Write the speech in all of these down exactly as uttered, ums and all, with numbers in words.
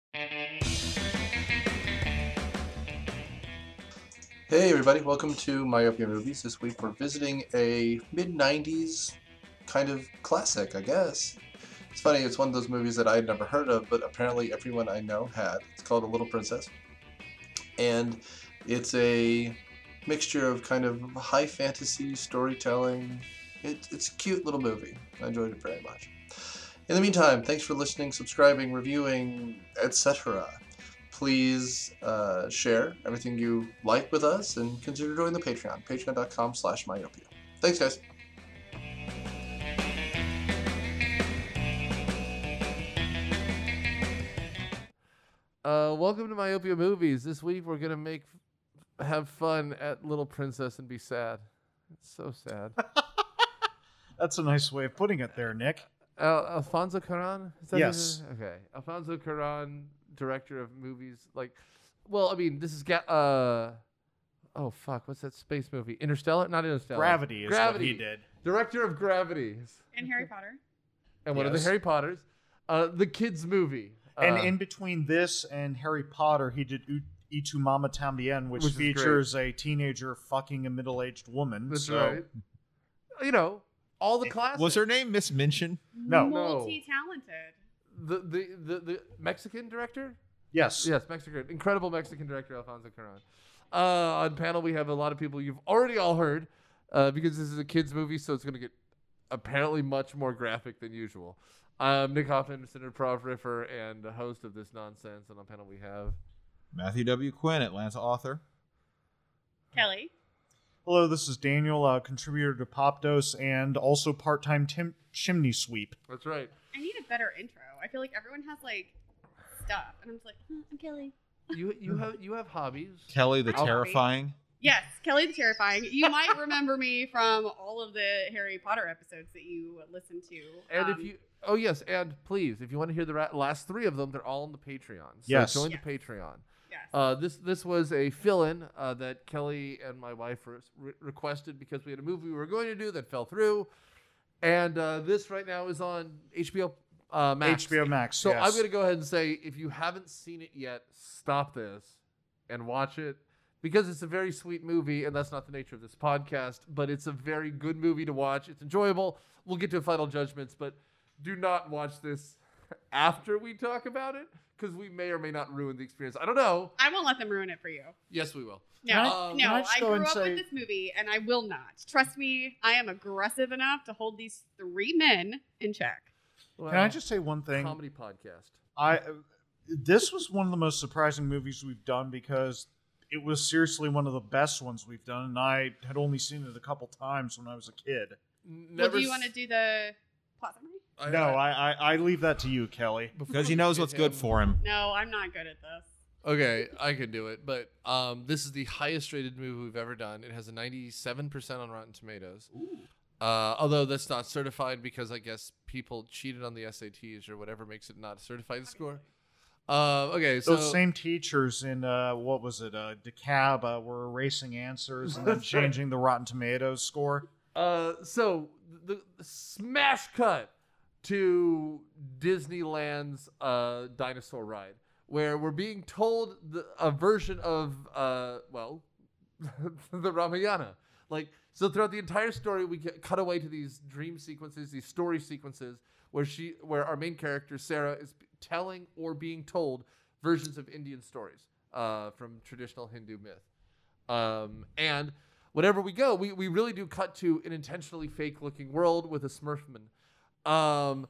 Hey everybody, welcome to Myopia Movies. This week we're visiting a mid nineties kind of classic, I guess. It's funny, it's one of those movies that I had never heard of, but apparently everyone I know had. It's called A Little Princess. And it's a mixture of kind of high fantasy storytelling. It, it's a cute little movie. I enjoyed it very much. In the meantime, thanks for listening, subscribing, reviewing, et cetera. Please uh, share everything you like with us and consider joining the Patreon, patreon.com slash myopia. Thanks, guys. Uh, welcome to Myopia Movies. This week we're gonna make have fun at Little Princess and be sad. It's so sad. That's a nice way of putting it there, Nick. Al- Alfonso Cuarón? Is that Yes. his- Okay. Alfonso Cuarón, director of movies like, well, I mean, this is ga- uh, oh fuck, what's that space movie? Interstellar? Not Interstellar. Gravity is Gravity. what he did. Director of Gravity And Harry Potter. and one of the Yes. Harry Potters. Uh, the kids movie. And Uh, in between this and Harry Potter, he did U- Y Tu Mama Tambien, which, Which is features a teenager fucking a middle-aged woman. that's so right. You know, all the classics. Was her name Miss Minchin? No. No. Multi-talented. the the the, the Mexican director? yes. Yes, Mexican, incredible Mexican director Alfonso Cuarón. Uh, on panel we have a lot of people you've already all heard, uh, because this is a kids movie, so it's going to get apparently much more graphic than usual. I'm Nick Hoffman, Senator Prov Riffer, and the host of this nonsense. And on panel we have Matthew W. Quinn, Atlanta author. Kelly. Hello, this is Daniel, uh, contributor to Pop Dose and also part-time tim- chimney sweep. that's right. I need a better intro. I feel like everyone has like stuff, and I'm just like, "Hmm, I'm Kelly. You you have you have hobbies. Kelly the Hi, Terrifying. Yes, Kelly the Terrifying. You might remember me from all of the Harry Potter episodes that you listened to. And Um, if you, oh yes, and please, if you want to hear the ra- last three of them, they're all on the Patreon. So Yes. join Yes. the Patreon. yes. Uh, this this was a fill-in uh, that Kelly and my wife re- re- requested because we had a movie we were going to do that fell through, and uh, this right now is on H B O uh, Max. H B O Max, So yes. I'm going to go ahead and say, if you haven't seen it yet, stop this and watch it, because it's a very sweet movie, and that's not the nature of this podcast. But it's a very good movie to watch. It's enjoyable. We'll get to final judgments, but do not watch this after we talk about it, because we may or may not ruin the experience. I don't know. I won't let them ruin it for you. Yes, we will. No, Can I- no, can I I, just go grew and up say- with this movie, and I will not. Trust me, I am aggressive enough to hold these three men in check. Well, Can I just say one thing? comedy podcast? I this was one of the most surprising movies we've done because it was seriously one of the best ones we've done, and I had only seen it a couple times when I was a kid. Well, do you want to do the plot summary? I, No, I, I I leave that to you, Kelly. Because he knows what's good for him. No, I'm not good at this. Okay, I can do it, but um, this is the highest rated movie we've ever done. It has a ninety-seven percent on Rotten Tomatoes. Uh, although that's not certified because I guess people cheated on the S A Ts or whatever makes it not a certified score. Uh, okay, so Those same teachers in uh, what was it, uh, DeKalb, uh, were erasing answers and then That's right. changing the Rotten Tomatoes score. Uh, so the, the smash cut to Disneyland's uh, dinosaur ride, where we're being told the, a version of uh, well, the Ramayana. Like, so throughout the entire story, we get cut away to these dream sequences, these story sequences, where she, where our main character Sarah is telling or being told versions of Indian stories uh, from traditional Hindu myth. Um, and whenever we go, we, we really do cut to an intentionally fake-looking world with a Smurfman. Um,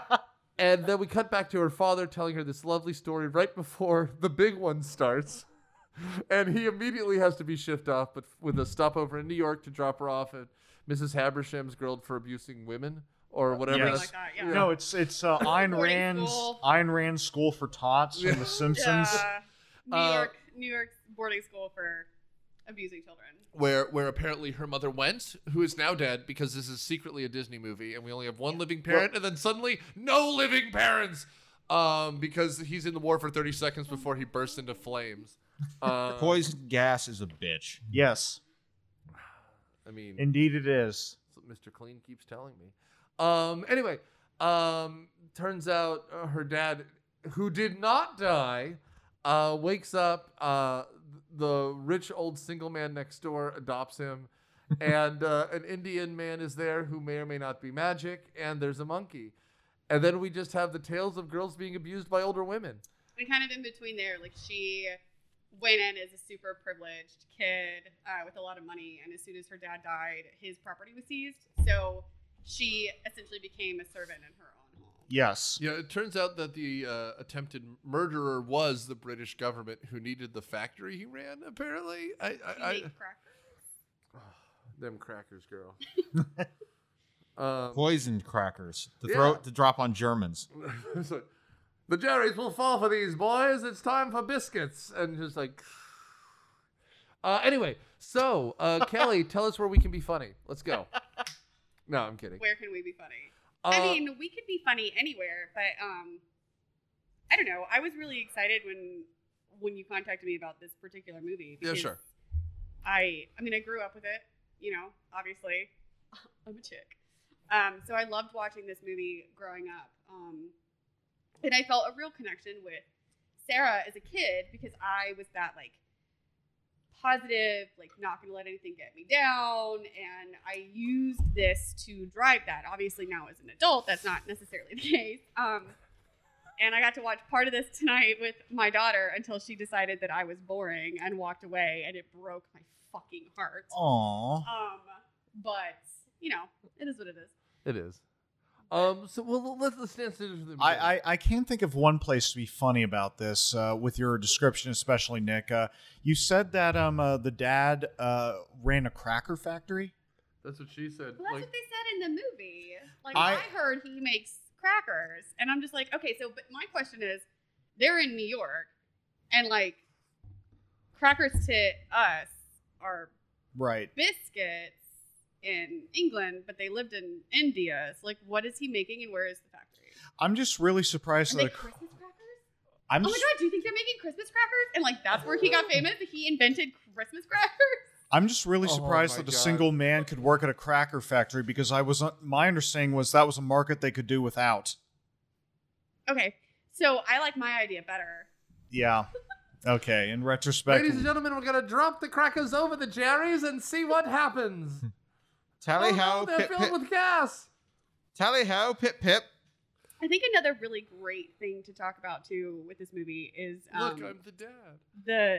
and then we cut back to her father telling her this lovely story right before the big one starts. And he immediately has to be shipped off, but with a stopover in New York to drop her off at Missus Habersham's Grilled for Abusing Women, or whatever. Yes. that's- Like that, yeah. No, it's it's uh, Ayn Boarding Rand's school. Ayn Rand's School for Tots from The Simpsons. Yeah. New Uh, York, New York boarding school for abusing children. Where, where apparently her mother went, who is now dead because this is secretly a Disney movie, and we only have one living parent, and then suddenly no living parents, um, because he's in the war for thirty seconds before he bursts into flames. Uh, Poison gas is a bitch. Yes, I mean, indeed it is. that's what Mister Clean keeps telling me. Um, anyway, um, turns out uh, her dad who did not die, uh, wakes up. Uh, the rich old single man next door adopts him, and uh, an Indian man is there who may or may not be magic, and there's a monkey. And then we just have the tales of girls being abused by older women. And kind of in between there, like she went in as a super privileged kid uh, with a lot of money, and as soon as her dad died, his property was seized. So she essentially became a servant in her own home. Yes. Yeah, it turns out that the uh, attempted murderer was the British government who needed the factory he ran, apparently. I, She I, I, made crackers. them crackers, girl. um, Poisoned crackers to Yeah. throw to drop on Germans. so, the Jerrys will fall for these boys. It's time for biscuits. And just like... Uh, anyway, so, uh, Kelly, tell us where we can be funny. Let's go. No, I'm kidding. Where can we be funny? Uh, I mean, we could be funny anywhere, but um, I don't know. I was really excited when when you contacted me about this particular movie. Yeah, because sure. I, I mean, I grew up with it. You know, obviously, I'm a chick. Um, so I loved watching this movie growing up. Um, and I felt a real connection with Sarah as a kid because I was that like positive, like not gonna let anything get me down, and I used this to drive that. Obviously now as an adult, that's not necessarily the case. Um, and I got to watch part of this tonight with my daughter until she decided that I was boring and walked away, and it broke my fucking heart. Aww. Um, but you know, it is what it is. It is. Um, so well, let's let's dance into the. I, I, I can't think of one place to be funny about this uh, with your description, especially Nick. Uh, you said that um uh, the dad uh, ran a cracker factory. That's what she said. Well, that's like, what they said in the movie. Like I- I, heard he makes crackers, and I'm just like, okay. So, but my question is, they're in New York, and like, crackers to us are Right. biscuits in England, but they lived in India. So, like, what is he making, and where is the factory? I'm just really surprised Are that they a cr- Christmas crackers? I'm Oh my just, god, do you think they're making Christmas crackers? And like, that's where he got famous. That he invented Christmas crackers. I'm just really Oh surprised my that a God. single man could work at a cracker factory because I was uh, my understanding was that was a market they could do without. Okay, so I like my idea better. Yeah. Okay. In retrospect, ladies and gentlemen, we're gonna drop the crackers over the Jerry's and see what happens. Tally oh, ho, no, they're pip filled pip. with gas. Tally ho, pip pip. I think another really great thing to talk about too with this movie is um, Look, I'm the dad. the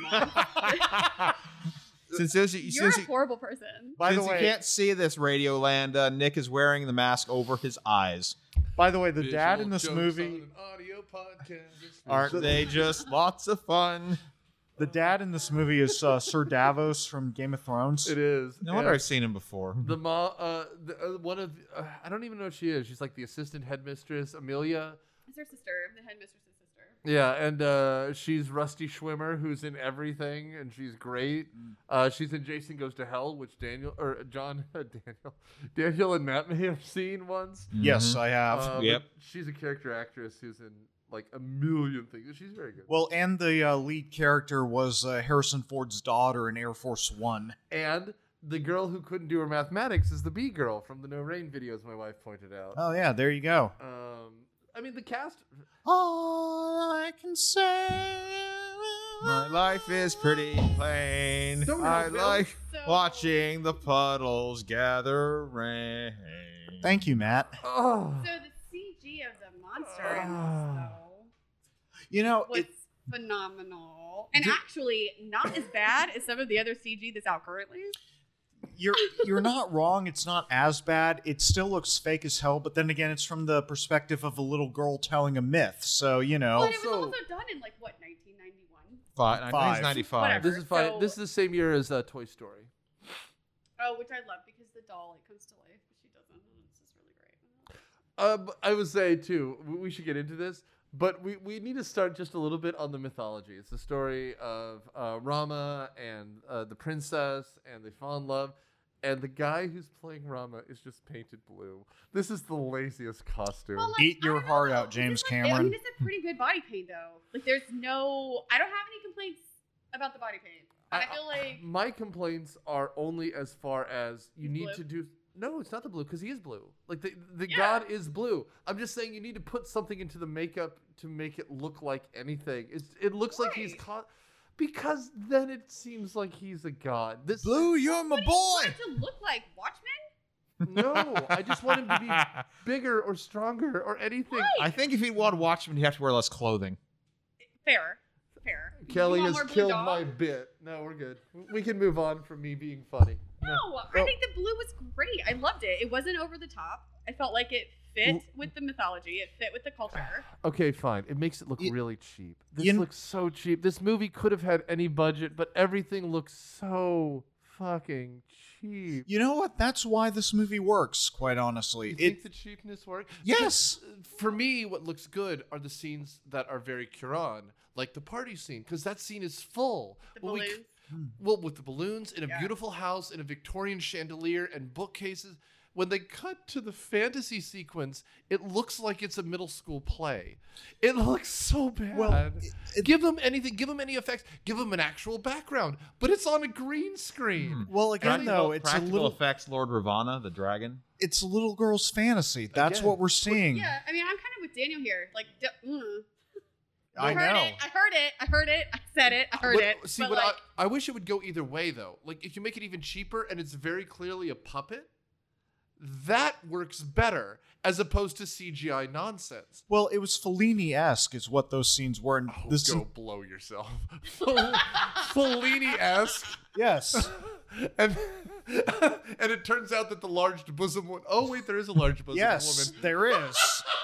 the. Since this, You're since, a you, horrible person. by the since you way, can't see this, Radio Land, uh, Nick is wearing the mask over his eyes. by the way, the dad Visual in this jokes movie, on an audio podcast. Aren't they just lots of fun? the dad in this movie is uh, Sir Davos from Game of Thrones. It is. No wonder and I've seen him before. The mom, uh, the, uh, one of, uh, I don't even know what she is. She's like the assistant headmistress, Amelia. It's her sister, the headmistress's sister. Yeah, and uh, she's Rusty Schwimmer, who's in everything, and she's great. Uh, she's in Jason Goes to Hell, which Daniel or John Daniel Daniel and Matt may have seen once. Yes, Mhm. I have. Uh, but Yep. she's a character actress who's in like a million things. She's very good. Well, and the uh, lead character was uh, Harrison Ford's daughter in Air Force One. And the girl who couldn't do her mathematics is the B girl from the No Rain videos. My wife pointed out. Oh yeah, there you go. Um, I mean the cast. All I can say. My life is pretty plain. Don't I help, Bill. like So- watching the puddles gather rain. Thank you, Matt. Oh, So the C G of the monster in this, though, You know, was it, phenomenal, and Did- actually not as bad as some of the other C G that's out currently. you're you're not wrong. It's not as bad. It still looks fake as hell. But then again, it's from the perspective of a little girl telling a myth. So you know. But it was Also- also done in like what nineteen ninety-one. Five, I think Five. it's ninety-five. Whatever. this is fine. So- This is the same year as uh, Toy Story. Oh, which I love because the doll like comes to life, but she doesn't. And it's just really great. Um, I would say too, we- we should get into this, but we, we need to start just a little bit on the mythology. It's the story of uh, Rama and uh, the princess, and they fall in love, and the guy who's playing Rama is just painted blue. This is the laziest costume. Well, like, Eat I your don't heart know. out, This James is, like, I Cameron. mean, it's a pretty good body paint though. Like, there's no. I don't have any complaints about the body paint. And I, feel like my complaints are only as far as you He's need blue. to do. No, it's not the blue because he is blue. Like the the Yeah. god is blue. I'm just saying you need to put something into the makeup to make it look like anything. It's, it looks like he's Why? caught because then it seems like he's a god. This Blue, you're my What do you boy. want it to look like Watchmen? no, I just want him to be bigger or stronger or anything. Why? I think if he'd want Watchmen, he'd have to wear less clothing. Fair, fair. You Kelly want has more blue killed dog? my bit. No, we're good. We can move on from me being funny. No, I think the blue was great. I loved it. It wasn't over the top. I felt like it fit with the mythology. It fit with the culture. Okay, fine. It makes it look You- really cheap. This you kn- looks so cheap. This movie could have had any budget, but everything looks so fucking cheap. You know what? That's why this movie works, quite honestly. You It think the cheapness works? Yes. For me, what looks good are the scenes that are very Cuarón, like the party scene, because that scene is full. The Well, we c- balloons. Well, with the balloons in a Yeah. beautiful house, in a Victorian chandelier and bookcases. When they cut to the fantasy sequence, it looks like it's a middle school play. It looks so bad. Well, it- it- give them anything. Give them any effects. Give them an actual background. But it's on a green screen. well again Practical- though, it's a practical little effects, Lord Ravana, the dragon. it's a little girl's fantasy. That's Again. what we're seeing. Yeah, I mean, I'm kind of with Daniel here. Like, d- mm. I heard know. it. I heard it. I heard it. I said it. I heard What- it. See, but what like, I, I wish it would go either way, though. Like, if you make it even cheaper and it's very clearly a puppet, that works better as opposed to C G I nonsense. Well, it was Fellini-esque is what those scenes were. And Oh, this go blow yourself. Fellini-esque. yes. And, and it turns out that the large bosom one oh wait, there is a large bosom Yes, woman. there is.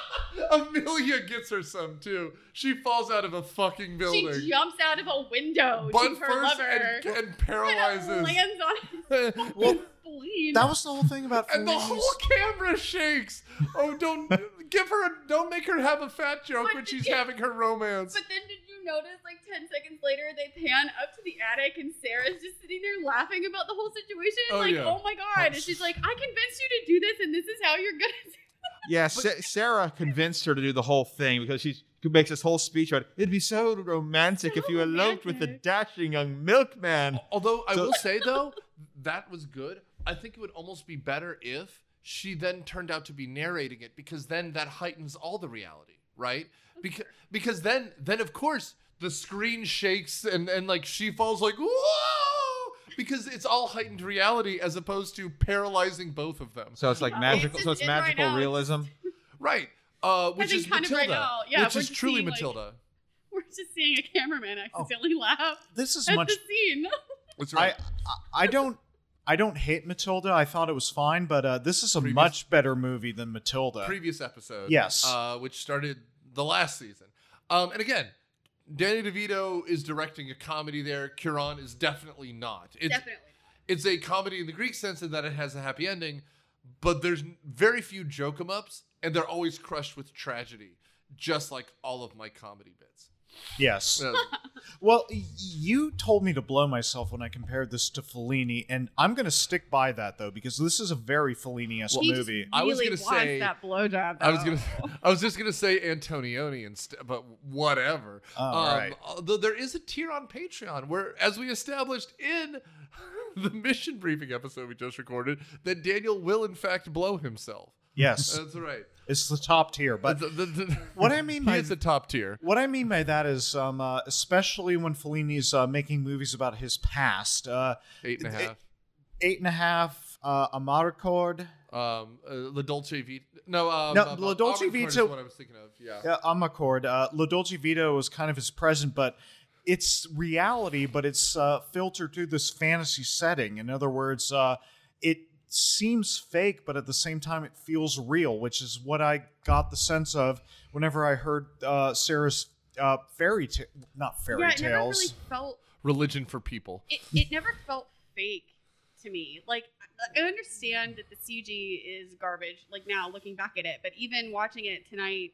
Amelia gets her some too. She falls out of a fucking she building. jumps out of a window Butt to her first lover. and, and and paralyzes. lands on his Well, spleen. that was the whole thing about And the Fellini's- whole camera shakes. Oh, don't give her. A, don't make her have a fat joke But when did she's you- having her romance. But then did you notice, like, ten seconds later, they pan up to the attic and Sarah's just sitting there laughing about the whole situation? Oh, like, yeah. oh my God. And she's like, I convinced you to do this, and this is how you're going to do Yeah, Sa- Sarah convinced her to do the whole thing because she makes this whole speech about it'd be so romantic if So you eloped with the romantic. dashing young milkman. Although I So- will say though, that was good. I think it would almost be better if she then turned out to be narrating it, because then that heightens all the reality, right? Because because then then of course the screen shakes and and like she falls like whoa, because it's all heightened reality as opposed to paralyzing both of them. So it's like Oh, magical. it's So it's just in right magical now. It's realism. Right. Uh, which think is kind of Matilda, right now. Yeah, which we're is just truly seeing, like- Matilda. We're just seeing a cameraman accidentally laugh This is at much. the scene. That's I, I I don't I don't hate Matilda. I thought it was fine, but uh, this is a Previous- much better movie than Matilda. Previous episode. Yes. Uh, which started the last season. Um, and again, Danny DeVito is directing a comedy there. Cuarón is definitely not. It's, Definitely. It's a comedy in the Greek sense in that it has a happy ending, but there's very few joke 'em ups, and they're always crushed with tragedy, just like all of my comedy bits. Yes. Uh, Well, y- you told me to blow myself when I compared this to Fellini, and I'm going to stick by that though because this is a very Fellini-esque He just movie. I was really gonna wants say- that blowjob. I was though. gonna, I was just gonna say Antonioni instead, but whatever. Oh, um, right. Although there is a tier on Patreon where, as we established in the mission briefing episode we just recorded, that Daniel will in fact blow himself. Yes, That's right. it's the top tier. But The- the- the- what I mean he by is the top tier. what I mean by that is, um, uh, especially when Fellini's uh, making movies about his past, uh, Eight and a it- half. Eight and a Half, uh, Amarcord, Um, uh, La Dolce Vita. No, um, No, um, La Dolce Amarcord is Vita- what I was thinking of. Yeah. uh, Amarcord. Uh, La Dolce Vita was kind of his present, but it's reality, but it's uh, filtered through this fantasy setting. In other words, uh, it seems fake, but at the same time, it feels real, which is what I got the sense of whenever I heard uh, Sarah's uh, fairy tale, not fairy yeah, it never tales. really felt. Religion for people. It, it never felt fake to me. Like, I I understand that the C G is garbage. Like now, looking back at it, but even watching it tonight,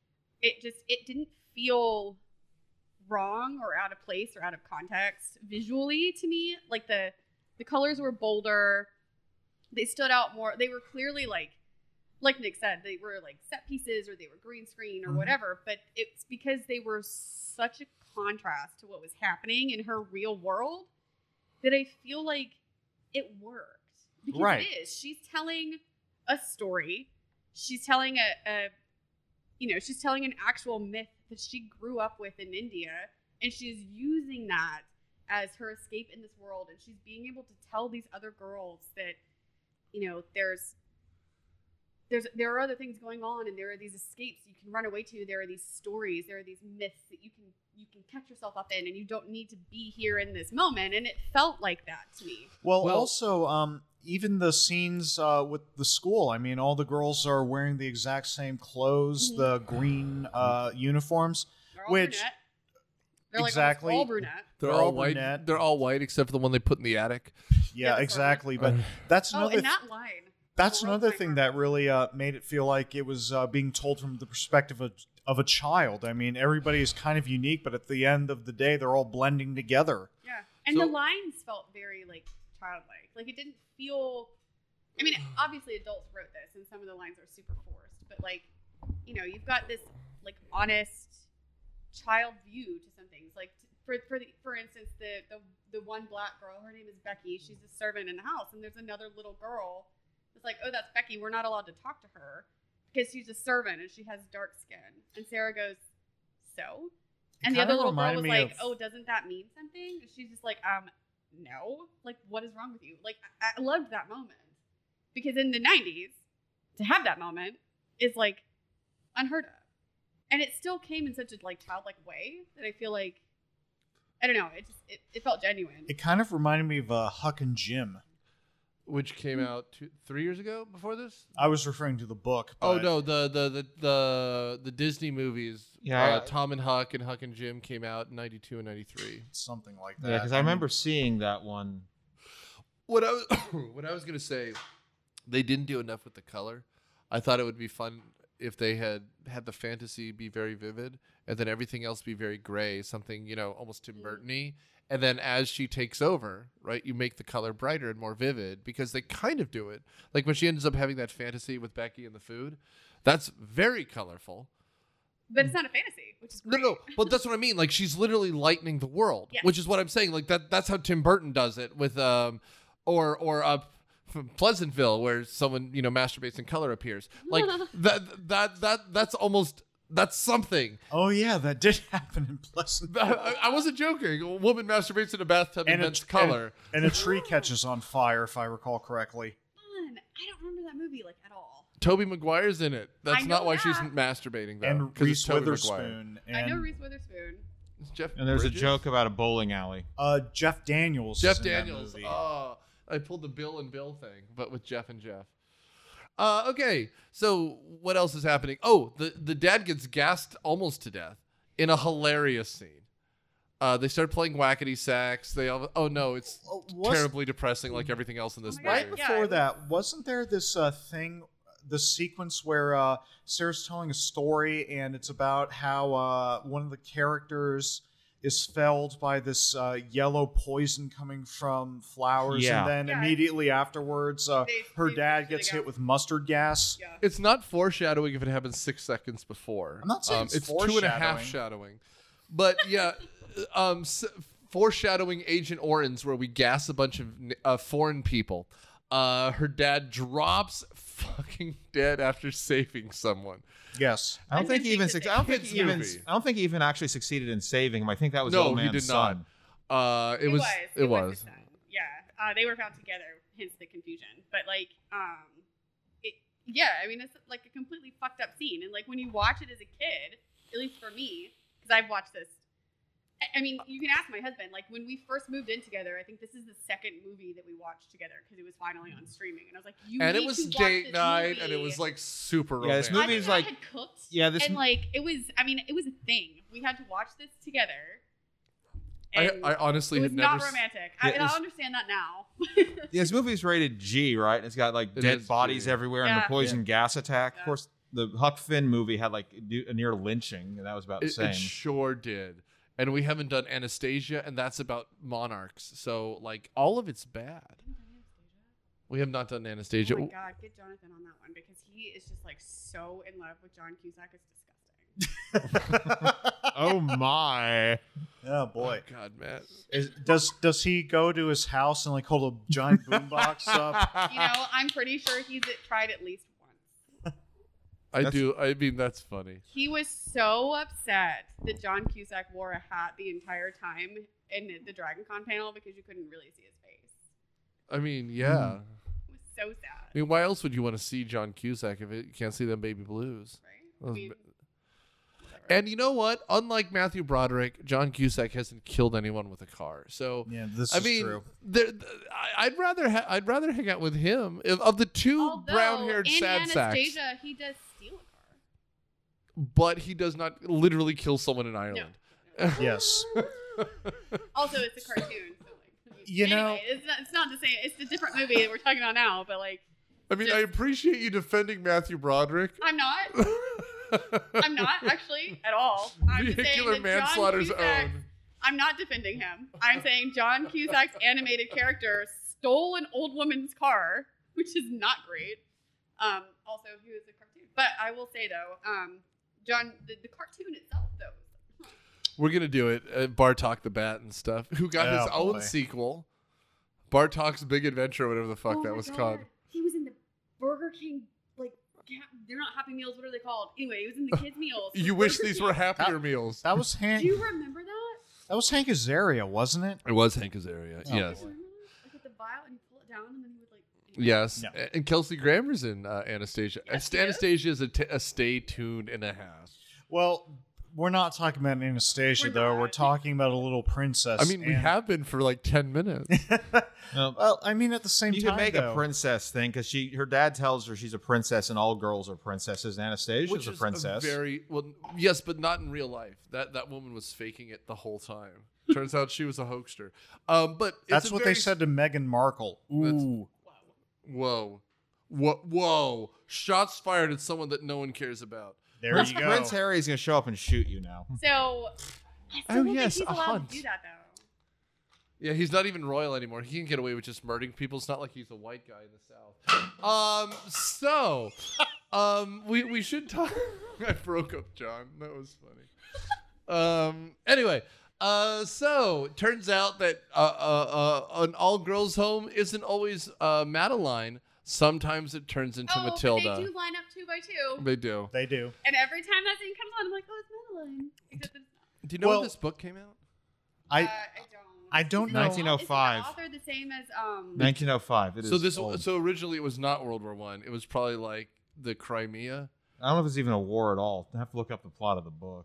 it just it didn't feel wrong or out of place or out of context visually to me. Like the the colors were bolder. They stood out more. They were clearly like, like Nick said, they were like set pieces or they were green screen or Mhm. whatever. But it's because they were such a contrast to what was happening in her real world that I feel like it worked. Because Right. it is. She's telling a story. She's telling a, a, you know, she's telling an actual myth that she grew up with in India, and she's using that as her escape in this world. And she's being able to tell these other girls that, you know, there's, there's, there are other things going on, and there are these escapes you can run away to. There are these stories. There are these myths that you can, you can catch yourself up in, and you don't need to be here in this moment. And it felt like that to me. Well, Well- also, um, even the scenes uh, with the school. I mean, all the girls are wearing the exact same clothes, Mhm. the green uh, uniforms. They're all Which- brunette. They're like exactly. almost all brunette. They're, They're all all white. brunette. They're all white except for the one they put in the attic. Yeah, that's exactly. But that's Oh, another. and th- that line. That's World another Night thing Market. that really uh, made it feel like it was uh, being told from the perspective of, of a child. I mean, everybody is kind of unique, but at the end of the day, they're all blending together. Yeah, and So- the lines felt very like childlike. Like it didn't feel. I mean, obviously adults wrote this, and some of the lines are super forced. But like, you know, you've got this like honest child view to some things. Like t- for for the, for instance, the the the one black girl, her name is Becky. She's a servant in the house, and there's another little girl. It's like, oh, that's Becky. We're not allowed to talk to her because she's a servant and she has dark skin. And Sarah goes, so. And the kinda other little girl reminded was me like, of- oh, doesn't that mean something? And she's just like, um, no. Like, what is wrong with you? Like, I, I loved that moment. Because in the nineties, to have that moment is like unheard of. And it still came in such a like childlike way that I feel like, I don't know, it just, it, it felt genuine. It kind of reminded me of uh, Huck and Jim. Which came out two, three years ago before this. I was referring to the book. Oh but- no, the the the the, the Disney movies. Yeah, uh, I- Tom and Huck and Huck and Jim came out in ninety-two and ninety-three. something like that. Yeah, because I remember seeing that one. What I was what I was gonna say, they didn't do enough with the color. I thought it would be fun if they had had the fantasy be very vivid and then everything else be very gray, something you know almost Tim Mm. Burton-y. And then as she takes over, right, you make the color brighter and more vivid because they kind of do it. Like when she ends up having that fantasy with Becky and the food, that's very colorful. But it's not a fantasy, which is No, great. no, but that's what I mean. Like she's literally lightening the world, Yes. which is what I'm saying. Like that. That's how Tim Burton does it with, um, or or uh, from Pleasantville, where someone you know masturbates and color appears. Like that. That that that's almost that's something. Oh yeah, that did happen in Pleasant. I, I wasn't joking. A woman masturbates in a bathtub and And a- invents color. And a tree catches on fire, if I recall correctly. Fun. I don't remember that movie like at all. Toby Maguire's in it. That's I know not why she's that. masturbating though. And 'cause it's Reese Tobey Maguire. Witherspoon. And I know Reese Witherspoon. It's Jeff And there's Bridges? a joke about a bowling alley. uh, Jeff Daniels. Jeff is in that Daniels. movie. Oh, I pulled the Bill and Bill thing, but with Jeff and Jeff. Uh, okay, so what else is happening? Oh, the, the dad gets gassed almost to death in a hilarious scene. Uh, they start playing whackety sax. They all, oh no, it's Oh, was- terribly depressing, like everything else in this Oh my God, movie. Right yeah, before it was- that, wasn't there this uh, thing, the sequence where uh, Sarah's telling a story and it's about how uh, one of the characters is felled by this uh, yellow poison coming from flowers, Yeah. and then Yeah. immediately afterwards, uh, They- her they dad switched it gets again. hit with mustard gas. Yeah. It's not foreshadowing if it happens six seconds before. Um, I'm not saying it's it's two and a half foreshadowing. shadowing, but yeah, um, s- foreshadowing Agent Orange, where we gas a bunch of uh, foreign people. Uh, her dad drops fucking dead after saving someone. Yes. I don't I think he think even. that Suc- they- I don't think Kids he even. movie. I don't think he even actually succeeded in saving him. I think that was the No, old he man's did not. son. Uh, it, was, It, was. his son. Yeah. Uh, they were found together, hence the confusion. But like, um, it, yeah, I mean, it's like a completely fucked up scene. And like when you watch it as a kid, at least for me, because I've watched this. I- I mean, you can ask my husband. Like when we first moved in together, I think this is the second movie that we watched together because it was finally on streaming. And I was like, you And need it was to watch date this night, movie. and it was like super Yeah, this romantic. I movie think is I like- had cooked. Yeah, this and m- like it was. I mean, it was a thing. We had to watch this together. I, And I honestly it was had never. not s- romantic. Yeah, I, and I it's- understand that now. Yeah, this movie's rated G, right? And it's got like It dead is bodies G. everywhere and Yeah. the poison gas attack. Yeah. Of course, the Huck Finn movie had like a near lynching, and that was about the It, same. it sure did. And we haven't done Anastasia, and that's about monarchs. So like all of it's bad. We have not done Anastasia. Oh my god, get Jonathan on that one because he is just like so in love with John Cusack. It's disgusting. Oh my! Oh boy. Oh, God, Matt. Is, does does he go to his house and like hold a giant boombox up? You know, I'm pretty sure he's tried at least once. I That's- do. I mean, that's funny. He was so upset that John Cusack wore a hat the entire time in the Dragon Con panel because you couldn't really see his face. I mean, yeah. Hmm. It was so sad. I mean, why else would you want to see John Cusack if it, you can't see them baby blues? Right? I Those mean, ba- whatever. And you know what? Unlike Matthew Broderick, John Cusack hasn't killed anyone with a car. So Yeah, this I is mean, true. there, th- I- I'd rather ha- I'd rather hang out with him If- of the two Although, brown-haired in sad sacks. Anastasia, he does steal a car. But he does not literally kill someone in Ireland. Yes. Also, it's a cartoon. So like, You anyway, know- it's not, it's not the same. It's a different movie that we're talking about now. But like, I mean, Just- I appreciate you defending Matthew Broderick. I'm not. I'm not actually at all. I'm just saying Vehicular that John manslaughter's Cusack, own. I'm not defending him. I'm saying John Cusack's animated character stole an old woman's car, which is not great. Um, also, he was a cartoon. But I will say though, um, John, the, the cartoon itself though. was like, huh. We're gonna do it. Uh, Bartok the Bat and stuff. Who got his Oh, own boy. sequel? Bartok's Big Adventure, whatever the fuck Oh that my was God. called. He was in the Burger King, like, yeah, they're not Happy Meals. What are they called? Anyway, he was in the kids' meals. You with wish Burger these King. were happier That- meals. That was Hank. Do you remember that? That was Hank Azaria, wasn't it? It was Hank Azaria. Oh, yes. boy. Remember that? Like with the vial, and you pull it down, and then he would like. Yes. No. A- And Kelsey Grammer's in uh, Anastasia. Yes, Ast- he is. Anastasia is a, t- a stay tuned and a half. Well, we're not talking about Anastasia We're though. not. We're talking about a little princess. I mean, we and- have been for like ten minutes. Um, Well, I mean, at the same you time, could make though, a princess thing because she, her dad tells her she's a princess and all girls are princesses. Anastasia's Which a is princess. very well, yes, but not in real life. That that woman was faking it the whole time. Turns out she was a hoaxer. Um, but it's That's a what very they said to Meghan Markle. That's- Ooh, Whoa, whoa, whoa! Shots fired at someone that no one cares about. there Prince, you go. Prince Harry's gonna show up and shoot you now. So, I still Oh, don't yes, think a he's allowed hunt. to do that though. Yeah, he's not even royal anymore. He can get away with just murdering people. It's not like he's a white guy in the South. Um, so, um, we we should talk. I broke up John. That was funny. Um, anyway, uh, so turns out that uh, uh, uh, an all-girls home isn't always uh Madeline. Sometimes it turns into Oh, but Matilda. they do line up two by two, They do. They do. and every time that scene comes on, I'm like, oh, it's Madeline. Except it's not. Do you know Well- when this book came out? I uh, I don't. I don't Is it know. the- nineteen oh five. Is the author the same as um? nineteen oh five. It is. So this, old. so originally it was not World War One. It was probably like the Crimea. I don't know if it's even a war at all. I have to look up the plot of the book.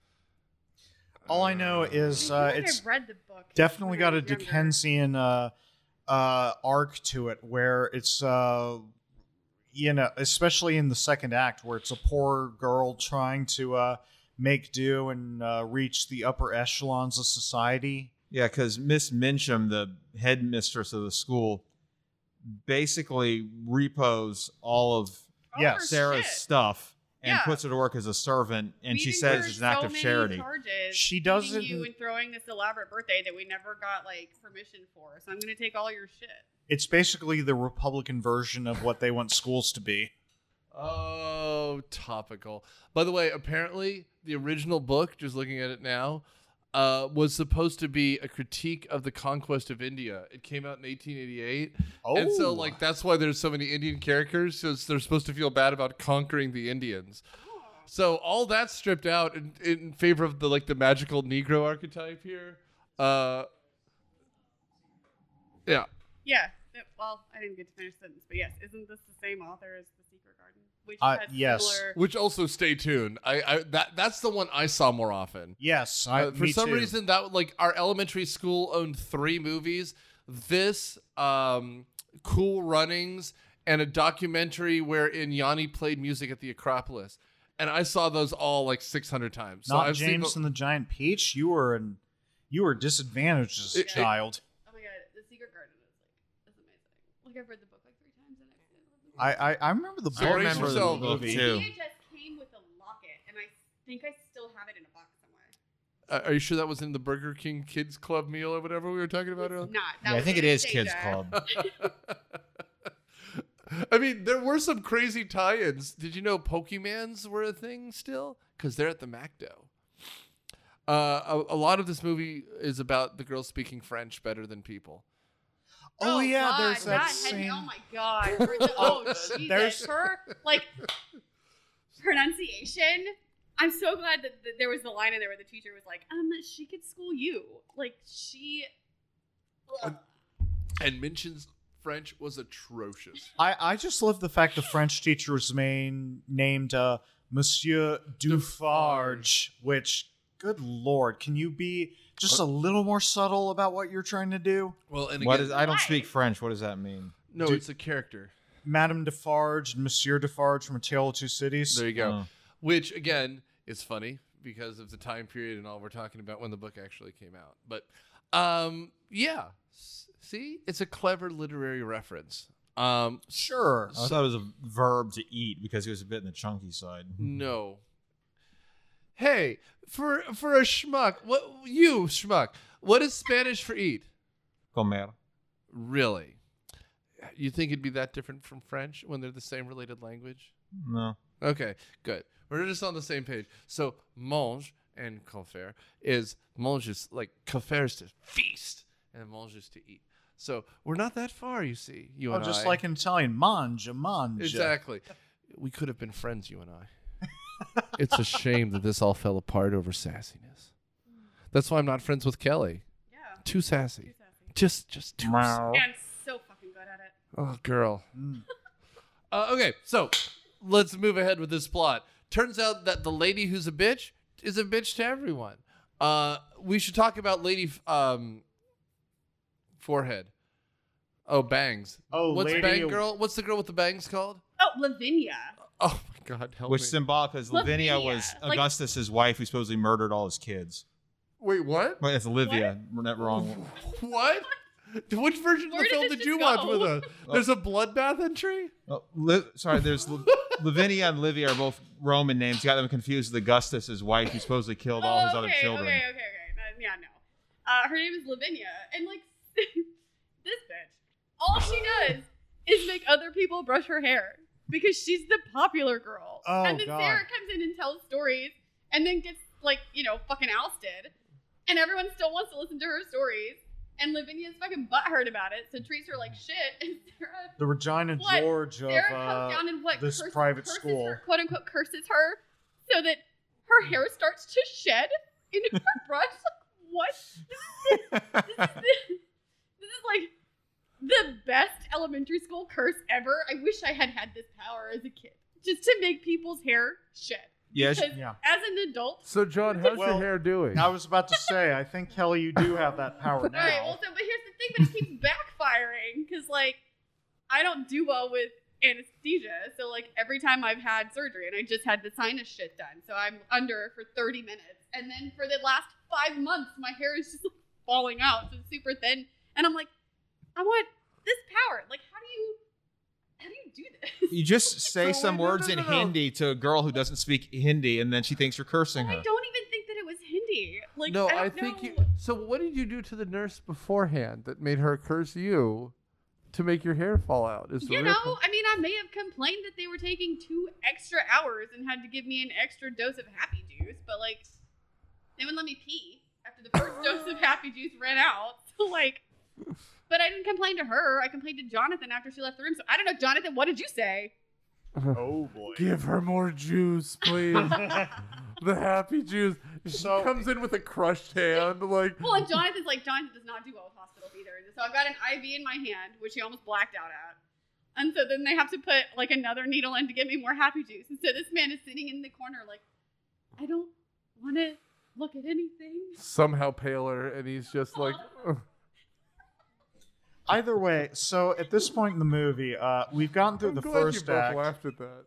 all I know I is feel uh, like it's I've read the book. definitely when got I a was younger. Dickensian uh, uh, arc to it, where it's uh, you know, especially in the second act, where it's a poor girl trying to uh, make do and uh, reach the upper echelons of society. Yeah, because Miss Mincham, the headmistress of the school, basically repos all of Oh, Yes. her Sarah's shit. stuff and Yeah. puts her to work as a servant, and We've she says incurred it's an act so of many charity. Charges She feeding doesn't- you and throwing this elaborate birthday that we never got like permission for. So I'm gonna take all your shit. It's basically the Republican version of what they want schools to be. Oh, topical. By the way, apparently the original book, just looking at it now, uh, was supposed to be a critique of the conquest of India. It came out in eighteen eighty-eight. Oh, And so, like, that's why there's so many Indian characters, because they're supposed to feel bad about conquering the Indians. So all that's stripped out in, in favor of the, like, the magical Negro archetype here. Uh, yeah. Yeah. that- Well, I didn't get to finish the sentence, but yes, isn't this the same author as The Secret Garden? Which Uh, had yes. similar. Which also, stay tuned. I, I that that's the one I saw more often. yes, I, Uh, for me some too. reason, that like our elementary school owned three movies. This, um, Cool Runnings, and a documentary wherein Yanni played music at the Acropolis. And I saw those all like six hundred times. So Not I've seen James the- and the Giant Peach. You were an you were disadvantaged as a It- it- child. Oh my god, The Secret Garden is like is amazing. Like I've read the book like three times and I I, I I remember the So book. brace remember the yourself. book movie. too. V H S came with a locket, and I think I still have it in a box somewhere. Uh, are you sure that was in the Burger King Kids Club meal or whatever we were talking about earlier? It's not. That Yeah, I was think it is Anastasia. Kids Club. I mean, there were some crazy tie-ins. Did you know Pokemans were a thing still? Because they're at the MacDo. Uh, a, a lot of this movie is about the girls speaking French better than people. Oh, yeah, God, there's that had scene. me- Oh my god. Oh Jesus. There's- Her like pronunciation. I'm so glad that, that there was the line in there where the teacher was like, um, she could school you. Like she. Ugh. And Minchin's French was atrocious. I, I just love the fact the French teacher was main, named uh, Monsieur Dufarge, which, good lord, can you be just a little more subtle about what you're trying to do? Well, and What again, is? I don't Why? speak French. What does that mean? no, Do- it's a character. Madame Defarge and Monsieur Defarge from A Tale of Two Cities. There you go. Oh. Which again is funny because of the time period and all we're talking about when the book actually came out. But um, yeah, S- see, it's a clever literary reference. Um, Sure. I thought it was a verb to eat because he was a bit in the chunky side. no. Hey, for for a schmuck, what you schmuck? What is Spanish for eat? Comer. Really? You think it'd be that different from French when they're the same related language? No. Okay, good. We're just on the same page. So mange and confer is mange is like confer is to feast and mange is to eat. So we're not that far, you see. You Oh, and just I. like in Italian, mangia, mangia. Exactly. We could have been friends, you and I. It's a shame that this all fell apart over sassiness. That's why I'm not friends with Kelly. Yeah. Too sassy. Too sassy. Just, just too. Meow. And so fucking good at it. Oh, girl. Mm. Uh, okay, so let's move ahead with this plot. Turns out that the lady who's a bitch is a bitch to everyone. Uh, we should talk about Lady F- um, Forehead. Oh, bangs. Oh, What's Lady bang of- girl? What's the girl with the bangs called? Oh, Lavinia. Oh my God, help Which me. symbolic because Lavinia Lavinia, was like- Augustus's wife who supposedly murdered all his kids. Wait, what? Well, it's Olivia. We're not wrong. What? Which version Where of the did film this did you just watch go? with us? There's a bloodbath entry? Oh, Li- sorry, there's L- Lavinia and Livia are both Roman names. You got them confused with Augustus's wife who supposedly killed all his Oh, other okay, children. Okay, okay, okay. Uh, yeah, no. Uh, her name is Lavinia, and like this bitch, all she does is make other people brush her hair because she's the popular girl. Oh, and then God. Sarah comes in and tells stories, and then gets like you know fucking ousted, and everyone still wants to listen to her stories. And Lavinia's fucking butthurt about it, so treats her like shit. And Sarah, The Regina What? George of Sarah comes uh, down and what this curses, private curses school. her, quote unquote, curses her, so that her hair starts to shed in her brush. Like, what? This is, the, this is like the best elementary school curse ever. I wish I had had this power as a kid, just to make people's hair shed. Yeah, she- Because Yeah. as an adult, So, John, how's Well, your hair doing? I was about to say, I think, Kelly, you do have that power now. all right. Well, so but here's the thing, but it keeps backfiring because like I don't do well with anesthesia. So like every time I've had surgery, and I just had the sinus shit done, so I'm under for thirty minutes, and then for the last five months, my hair is just like, falling out, so it's super thin, and I'm like, I want this power. Like, how do you, how do you do this? you just say So some wait, no, words no, in no, no. Hindi to a girl who doesn't speak Hindi, and then she thinks you're cursing I her. don't even think that it was Hindi. Like, no, I, I, don't think know. you. So, what did you do to the nurse beforehand that made her curse you to make your hair fall out? Is the You real know, I mean, I may have complained that they were taking two extra hours and had to give me an extra dose of Happy Juice, but like, they wouldn't let me pee after the first dose of Happy Juice ran out. So like, but I didn't complain to her. I complained to Jonathan after she left the room. So I don't know, Jonathan, what did you say? Oh, boy. Give her more juice, please. The happy juice. She So- comes in with a crushed hand, like. Well, and Jonathan's like, Jonathan does not do well with hospitals either. So I've got an I V in my hand, which he almost blacked out at. And so then they have to put like another needle in to give me more Happy Juice. And so this man is sitting in the corner like, I don't want to look at anything. Somehow paler, and he's just like. "Ugh." Either way, so at this point in the movie, uh, we've gotten through I'm the glad first you both act. laughed at that.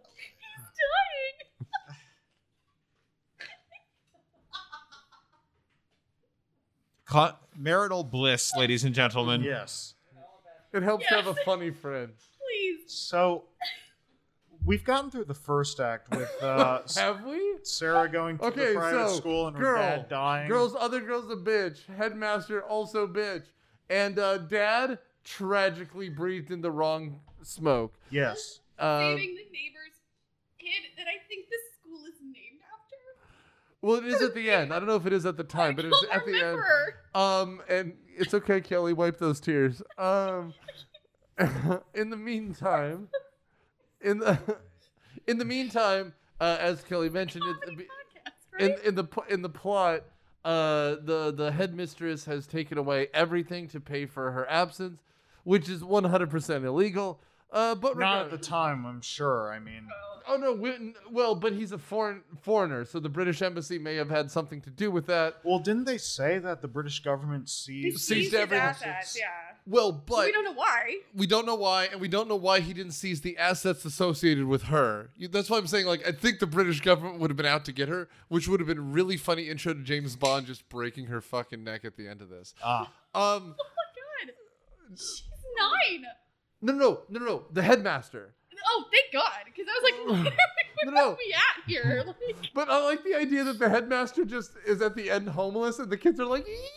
Dying. Co- marital bliss, ladies and gentlemen. Yes. It helps to have a Yes. funny friend. Please. So we've gotten through the first act with uh, S- Have we? Sarah going to Okay, the private so school and her girl, dad dying. girls, other girls a bitch. Headmaster also bitch, and uh, dad tragically breathed in the wrong smoke. Yes. Um, Saving the neighbor's kid that I think the school is named after. Well, it is at the end. I don't know if it is at the time, I but it's don't at the end. remember. Um, and it's okay, Kelly. Wipe those tears. Um, in the meantime, in the in the meantime, uh, as Kelly mentioned, it, Comedy podcast, in right? in the pl- in the plot, uh, the the headmistress has taken away everything to pay for her absence, which is one hundred percent illegal. Uh, but Not at regard- the time, I'm sure. I mean, Oh no, we, well, but he's a foreign foreigner, so the British embassy may have had something to do with that. well, didn't they say that the British government They seized? seized seized his everything. assets, yeah. Well, But but we don't know why. we don't know why, and we don't know why he didn't seize the assets associated with her. You- That's why I'm saying, like, I think the British government would have been out to get her, which would have been a really funny intro to James Bond just breaking her fucking neck at the end of this. Ah, Um, Oh my god. She's nine. no, no, no, no, the headmaster. Oh, thank God. Because I was like, where, No, where no. are we at here? Like, But I like the idea that the headmaster just is at the end homeless, and the kids are like, yay!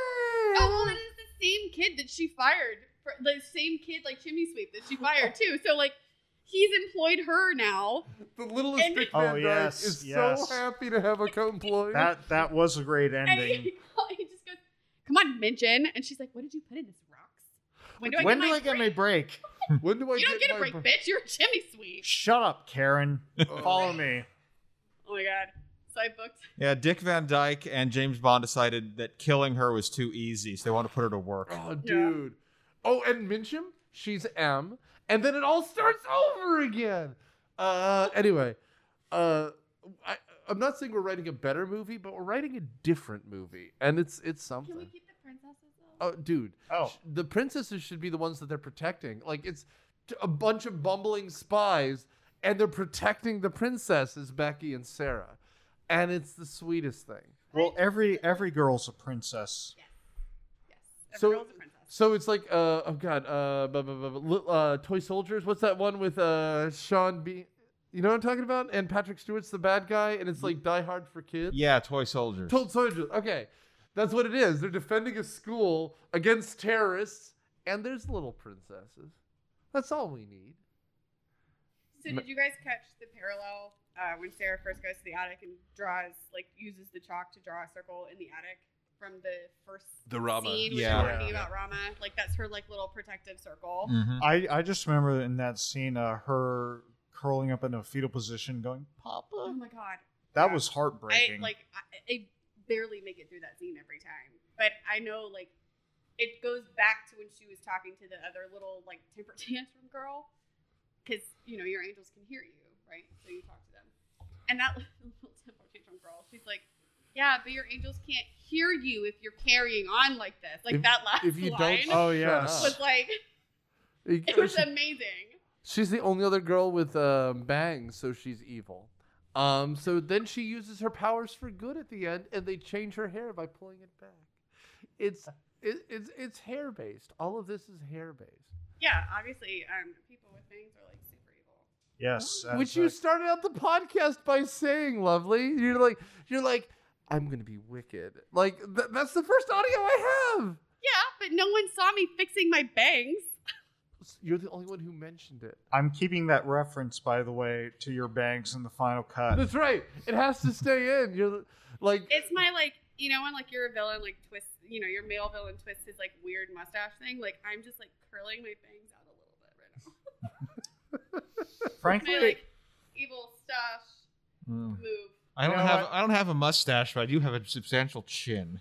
oh, well, and it's the same kid that she fired. For, the same kid, like Chimney Sweep, that she fired too. So, like, he's employed her now. The littlest And- Dick Oh, Van Dyke yes, is yes. so happy to have a co-employee. that that was a great And ending. he, he just goes, come on, Minchin. And she's like, what did you put in this, rocks? When do I when get do my I get my break? break? when do I You don't get a my break, br- bitch. You're a Chimney Sweep. Shut up, Karen. Oh. Follow me. Oh my God. So I booked. Yeah, Dick Van Dyke and James Bond decided that killing her was too easy, so they want to put her to work. Oh, dude. Oh, and Mincham, she's M, and then it all starts over again. Uh, anyway, uh, I, I'm not saying we're writing a better movie, but we're writing a different movie, and it's it's Can we something. keep the princesses though? Oh, dude. Oh. Sh- the princesses should be the ones that they're protecting. Like, it's t- a bunch of bumbling spies, and they're protecting the princesses, Becky and Sarah, and it's the sweetest thing. Well, every every girl's a princess. Yes. Every So- girl's a princess. So it's like, uh, oh god, uh, bu- bu- bu- bu- li- uh, Toy Soldiers. What's that one with uh, Sean B? You know what I'm talking about? And Patrick Stewart's the bad guy, and it's like Die Hard for kids. Yeah, toy soldiers. Toy Soldiers. Okay, that's what it is. They're defending a school against terrorists, and there's little princesses. That's all we need. So did you guys catch the parallel uh, when Sarah first goes to the attic and draws, like, uses the chalk to draw a circle in the attic from the first The Rama. scene when Yeah. they're talking Yeah. about Rama? Like, that's her, like, little protective circle. Mhm. I, I just remember in that scene uh, her curling up in a fetal position going, Oh Papa. my God. That Yeah. was I, heartbreaking. like, I, I barely make it through that scene every time. But I know, like, it goes back to when she was talking to the other little, like, temper tantrum girl. Because, you know, your angels can hear you, right? So you talk to them. And that little temper tantrum girl, she's like, yeah, but your angels can't hear you if you're carrying on like this. Like, If- that last if you don't- line oh, Shut yes. up. was like, it was amazing. She's the only other girl with um, bangs, so she's evil. Um, so then she uses her powers for good at the end, and they change her hair by pulling it back. It's it, it's it's hair based. All of this is hair based. Yeah, obviously, um, people with bangs are, like, super evil. Yes. as, Which uh, you started out the podcast by saying, lovely. You're like you're like I'm gonna be wicked. Like th- that's the first audio I have. Yeah, but no one saw me fixing my bangs. You're the only one who mentioned it. I'm keeping that reference, by the way, to your bangs in the final cut. That's right. It has to stay in. You're like It's my, like, you know when, like, you're a villain, like, twist, you know, your male villain twists his, like, weird mustache thing? Like, I'm just, like, curling my bangs out a little bit right now. Frankly, My, like, evil stash Mm. move. I don't You know have what? I don't have a mustache, but I do have a substantial chin,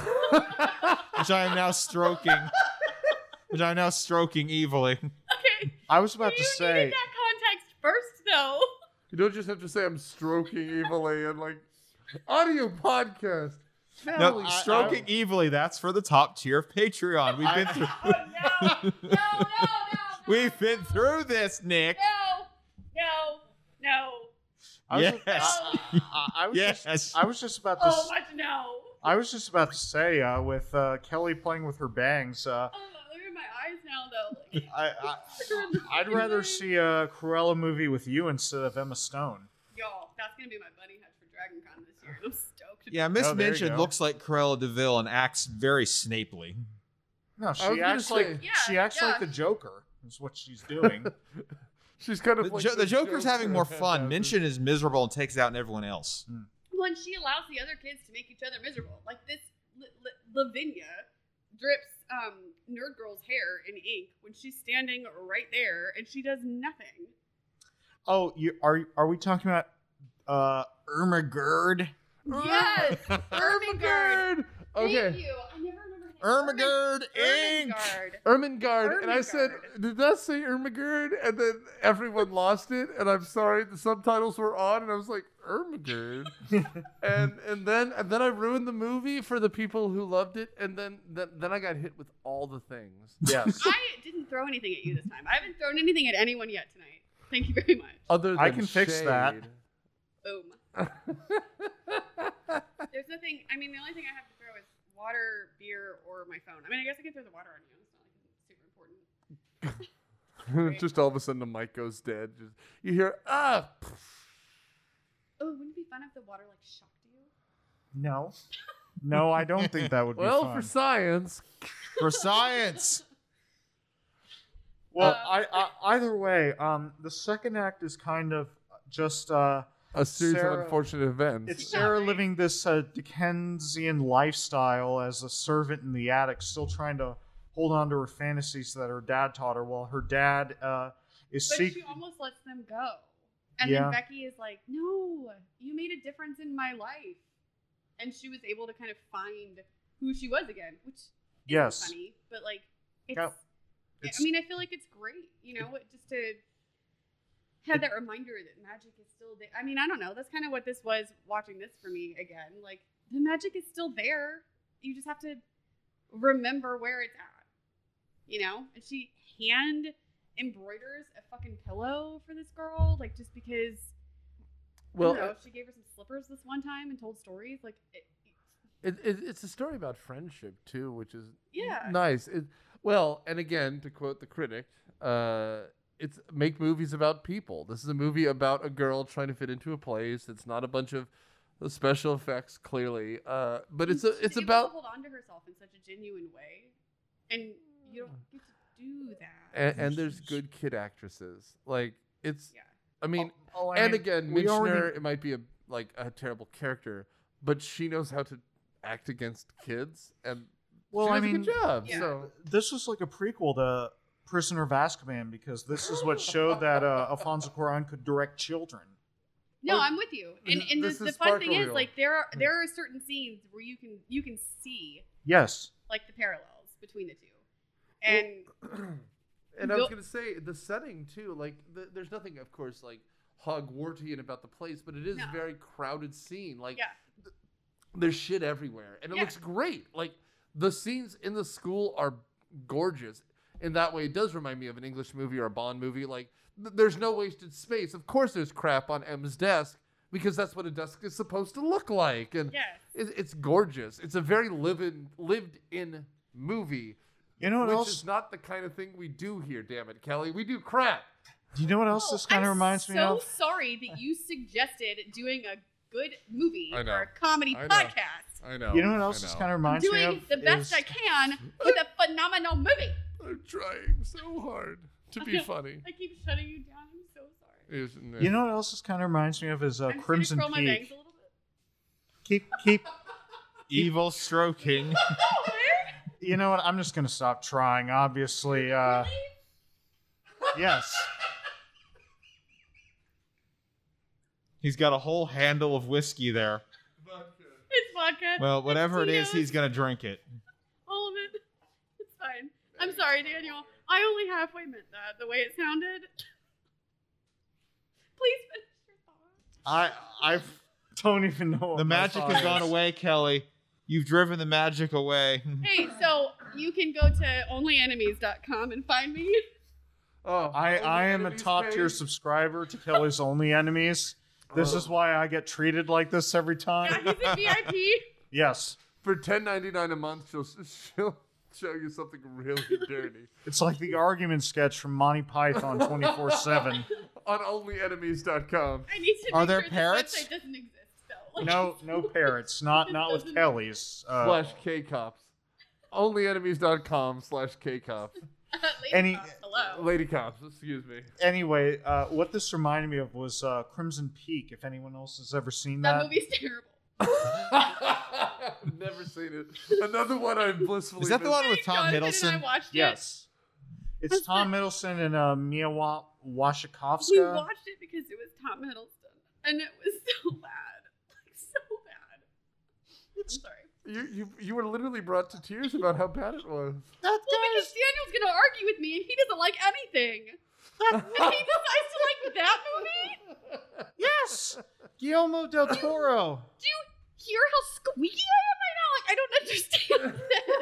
which I am now stroking. Which I'm now stroking evilly. Okay, I was about you to say, needed that context first, though. you don't just have to say I'm stroking evilly and like audio podcast. No, Family I- stroking evilly. That's for the top tier of Patreon. We've been I- through, Oh, no, no, no, no, no. we've been through this, Nick. No, no, no. I was, Yes. I, I- I was Yes. just, I was just about to, Oh, s- much no. I was just about to say, uh, with uh, Kelly playing with her bangs, uh, Oh, look at my eyes now, though. Like, I, I, I'd rather see a Cruella movie with you instead of Emma Stone. y'all, that's gonna be my bunny hatch for Dragon Con this year. I'm stoked. Yeah, Miss Oh, there you Minchin go. looks like Cruella DeVille and acts very Snapely. No, was she gonna acts say- like Yeah, she acts yeah. like the Joker. Is what she's doing. She's kind of The, like jo- the Joker's having more Joker. fun. Minchin is miserable and takes it out on everyone else. Well, Well, and she allows the other kids to make each other miserable. Like this, L- L- Lavinia drips um, Nerd Girl's hair in ink when she's standing right there, and she does nothing. Oh, you are are we talking about uh Irma Gerd? Yes, Ermengarde. Okay. Thank you. I never remember her name. Ermengarde Incorporated. Ermengarde. Ermengarde, and I said, Ermengarde. did that say Ermengarde? And then everyone lost it, and I'm sorry, the subtitles were on, and I was like, Ermengarde? and and then and then I ruined the movie for the people who loved it, and then then, then I got hit with all the things. Yes. I didn't throw anything at you this time. I haven't thrown anything at anyone yet tonight. Thank you very much. Other than I can fix shade. that. Boom. There's nothing. I mean, the only thing I have to throw is water, beer, or my phone. I mean, I guess I can throw the water on you. It's not like it's super important. Just all of a sudden the mic goes dead. Just, you hear, ah! Oh, wouldn't it be fun if the water like shocked you? No. No, I don't think that would be Well, fun. for science. For science. Well, Uh, I, I either way, um, the second act is kind of just uh, A series Sarah- of unfortunate events. it's Yeah, Sarah right. living this uh, Dickensian lifestyle as a servant in the attic, still trying to hold on to her fantasies that her dad taught her, while her dad uh, is But seek- she almost lets them go. And Yeah. then Becky is like, no, you made a difference in my life. And she was able to kind of find who she was again, which is Yes. funny, but like, it's, Yeah. It's- I mean, I feel like it's great, you know, just to have that reminder that magic is still there. I mean, I don't know. That's kind of what this was watching this for me again. Like, the magic is still there. You just have to remember where it's at, you know? And she hand embroiders a fucking pillow for this girl, like, just because, well, I don't know, she gave her some slippers this one time and told stories. Like, it, It, it, it's a story about friendship too, which is Yeah. nice. It, well, and again, to quote the critic, uh, it's make movies about people. This is a movie about a girl trying to fit into a place. It's not a bunch of special effects, clearly, uh, but it's a she's it's able about to hold on to herself in such a genuine way, and you don't get to do that. and, and there's good kid actresses. Like it's, Yeah. I mean, Oh, I and mean, again, we Mitchner, already- it might be a like a terrible character, but she knows how to act against kids, and Well, she I does a mean, good job. Yeah. So this was like a prequel to Prisoner of Azkaban, because this is what showed that uh, Alfonso Cuarón could direct children. No, Oh, I'm with you. And this- and the, this the is fun thing Sparkle is, Reel. like, there are there are certain scenes where you can you can see Yes. like the parallels between the two, and and I was Go- gonna say the setting too. Like, the, there's nothing, of course, like Hogwartian about the place, but it is No. a very crowded scene. Like, yeah, th- there's shit everywhere, and it Yeah. looks great. Like, the scenes in the school are gorgeous. In that way, it does remind me of an English movie or a Bond movie. Like, th- there's no wasted space. Of course, there's crap on M's desk because that's what a desk is supposed to look like, and yes. it, it's gorgeous. It's a very lived lived in movie. You know what Which else? is not the kind of thing we do here, damn it, Kelly. We do crap. Do you know what else Oh, this kind of I'm reminds me so of? sorry that you suggested doing a good movie I know. or a comedy I know. podcast. I know. You know what else I this know. kind of I'm reminds me doing of? the best is- I can with a phenomenal movie. I'm trying so hard to I be know. funny. I keep shutting you down. I'm so sorry. Is- no. You know what else this kind of reminds me of is uh, I'm just Crimson gonna curl my bangs Peak. a little bit. Keep, keep. Evil stroking. You know what? I'm just gonna stop trying. Obviously, uh, yes. He's got a whole handle of whiskey there. It's vodka. Well, It's whatever it is, Tito's. he's gonna drink it. All of it. It's fine. I'm sorry, Daniel. I only halfway meant that the way it sounded. Please finish your thought. I I don't even know. What The my magic thought has gone is. away, Kelly. You've driven the magic away. Hey, so you can go to only enemies dot com and find me. Oh, I, Only I am a Enemies top tier page? subscriber to Kelly's Only Enemies. This Oh. is why I get treated like this every Yeah, time. he's in V I P. Yes. For ten ninety-nine a month, she'll she'll show you something really dirty It's like the argument sketch from Monty Python twenty-four seven. on only enemies dot com. I need to Are make there sure parrots? this website doesn't exist though. Like, No, no parrots. Not not with Doesn't- Kelly's. Uh, Slash K cops. only enemies dot com slash K cops. Lady Any- Cops, hello. Lady cops, excuse me. Anyway, uh, what this reminded me of was uh, Crimson Peak. If anyone else has ever seen That that, movie's terrible. I've never seen it. Another one I'm blissfully. Is that the missed. one with Tom Jonathan Hiddleston? And I watched it. Yes. It's What's Tom that? Hiddleston and uh, Mia Wa- We Wasikowska. watched it because it was Tom Hiddleston, and it was so bad, like so bad. I'm sorry. You, you you were literally brought to tears about how bad it was. That Well, because guy's Daniel's gonna argue with me, and he doesn't like anything. And he decides to like that movie. yes, Guillermo del Toro. Do you hear how squeaky I am right now? Like I don't understand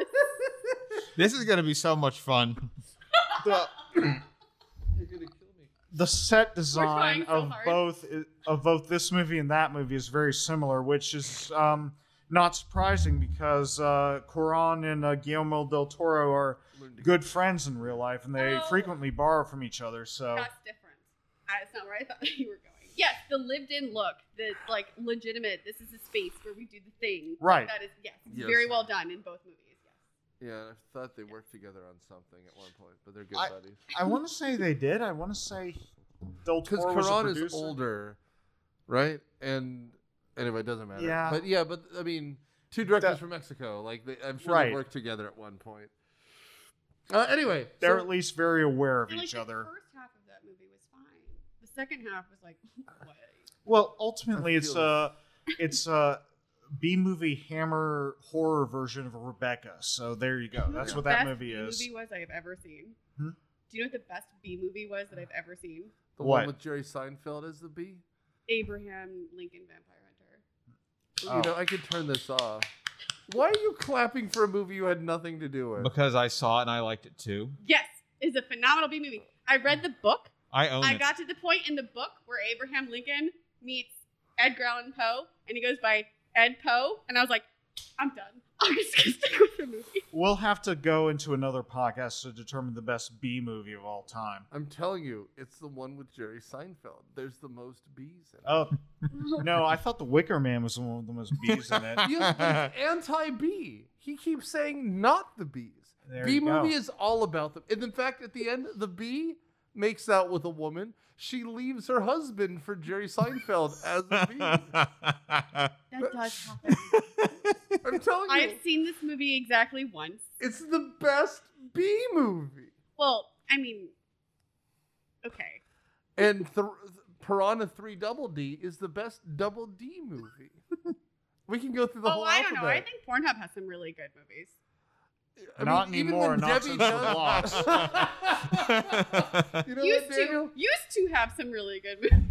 this. This is gonna be so much fun. The, You're gonna kill me. the set design trying so of hard. both of both this movie and that movie is very similar, which is um, not surprising because uh, Cuarón and uh, Guillermo del Toro are good friends in real life, and they Oh. frequently borrow from each other. So That's different. That's not where I thought you were going. Yes, the lived-in look, the like legitimate. This is a space where we do the thing. Right. That is yes, it's Yes. very well done in both movies. Yes. Yeah, I thought they worked together on something at one point, but they're good I- buddies. I want to say they did. I want to say del Because Toro was a Cuarón is producer. older, right? And anyway, it doesn't matter. Yeah. But yeah, but I mean, two directors That- from Mexico. Like, they, I'm sure Right. they worked together at one point. Uh, anyway, They're so- at least very aware of And, like, each the other. first half of that movie was fine. The second half was like, what? Well, ultimately, I it's feel a it's a B movie Hammer horror version of Rebecca. So there you go. That's The what that best movie B is. movie was I have ever seen. Hmm? Do you know what the best B movie was that I've ever seen? the What? one with Jerry Seinfeld as the bee. Abraham Lincoln Vampire Hunter. Oh. You know, I could turn this off. Why are you clapping for a movie you had nothing to do with? Because I saw it and I liked it too. Yes, is a phenomenal B movie. I read the book. I own I it. got to the point in the book where Abraham Lincoln meets Edgar Allan Poe, and he goes by Ed Poe, and I was like, I'm done. I'm just gonna stick with the movie. We'll have to go into another podcast to determine the best B movie of all time. I'm telling you, it's the one with Jerry Seinfeld. There's the most bees in it. Oh no, I thought The Wicker Man was the one with the most bees in it. Yes, but it's anti-bee. He keeps saying not the bees. There Bee you go. movie is all about them. And in fact, at the end, the bee makes out with a woman. She leaves her husband for Jerry Seinfeld as a bee. That does happen. I'm telling you, I've seen this movie exactly once. it's the best bee movie. Well, I mean, okay. And th- Piranha three Double D is the best Double D movie. We can go through the Oh, whole I don't know. I alphabet. think Pornhub has some really good movies. I Not mean, even anymore, when not Debbie since the does- loss. You know used what, Daniel? to used to have some really good movies.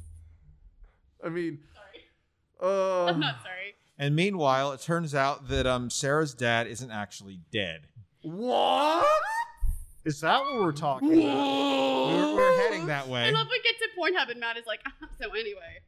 I mean, Sorry, uh, I'm not sorry. And meanwhile, it turns out that um Sarah's dad isn't actually dead. what? Is that what we're talking about? We're, we're heading that I way. love we get to Pornhub and Matt is like, so anyway.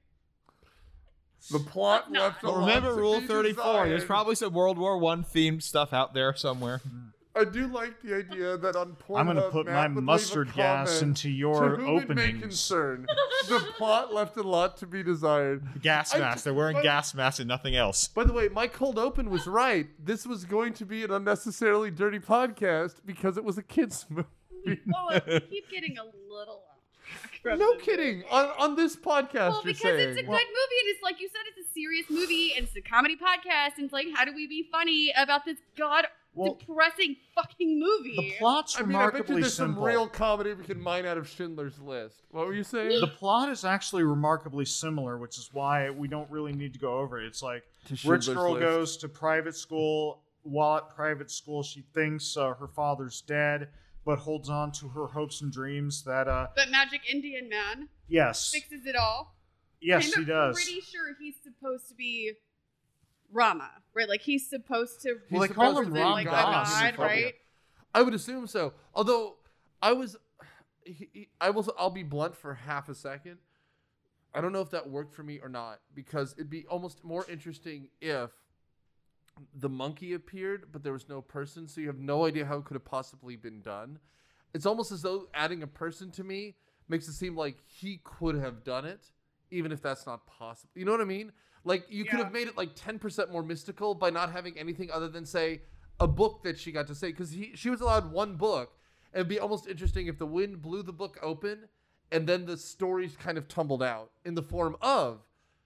The plot No. left a But lot remember to Rule be thirty-four. There's desired. probably some World War One themed stuff out there somewhere. I do like the idea that on Pornhub, I'm going to put Matt my would leave a mustard gas comment, into to your whom it may openings. concern. The plot left a lot to be desired. Gas I- masks. They're wearing but- gas masks and nothing else. By the way, my cold open was right. This was going to be an unnecessarily dirty podcast because it was a kids movie. Well, we keep getting a little off track from No the kidding. movie. On on this podcast, Well, you're because saying. it's a good movie, and it's like you said, it's a serious movie, and it's a comedy podcast, and it's like, how do we be funny about this god Well, depressing fucking movie? the plot's I mean, I bet you remarkably there's simple. some real comedy we can mine out of Schindler's List. What were you saying? The plot is actually remarkably similar, which is why we don't really need to go over it. It's like To rich Schindler's girl List. goes to private school. While at private school, she thinks uh, her father's dead, but holds on to her hopes and dreams that, uh, But Magic Indian Man yes, fixes it all. yes, And he I'm does. pretty sure he's supposed to be Rama, right? Like he's supposed to Well, they He's call supposed him to be Ram like a Dass. god, right? I would assume so. Although I was, he, he- I will. I'll be blunt for half a second. I don't know if that worked for me or not because it'd be almost more interesting if the monkey appeared, but there was no person, so you have no idea how it could have possibly been done. It's almost as though adding a person to me makes it seem like he could have done it, even if that's not possible. You know what I mean? Like you could Yeah. have made it like ten percent more mystical by not having anything other than say a book that she got to say, because he she was allowed one book. It'd be almost interesting if the wind blew the book open and then the stories kind of tumbled out in the form of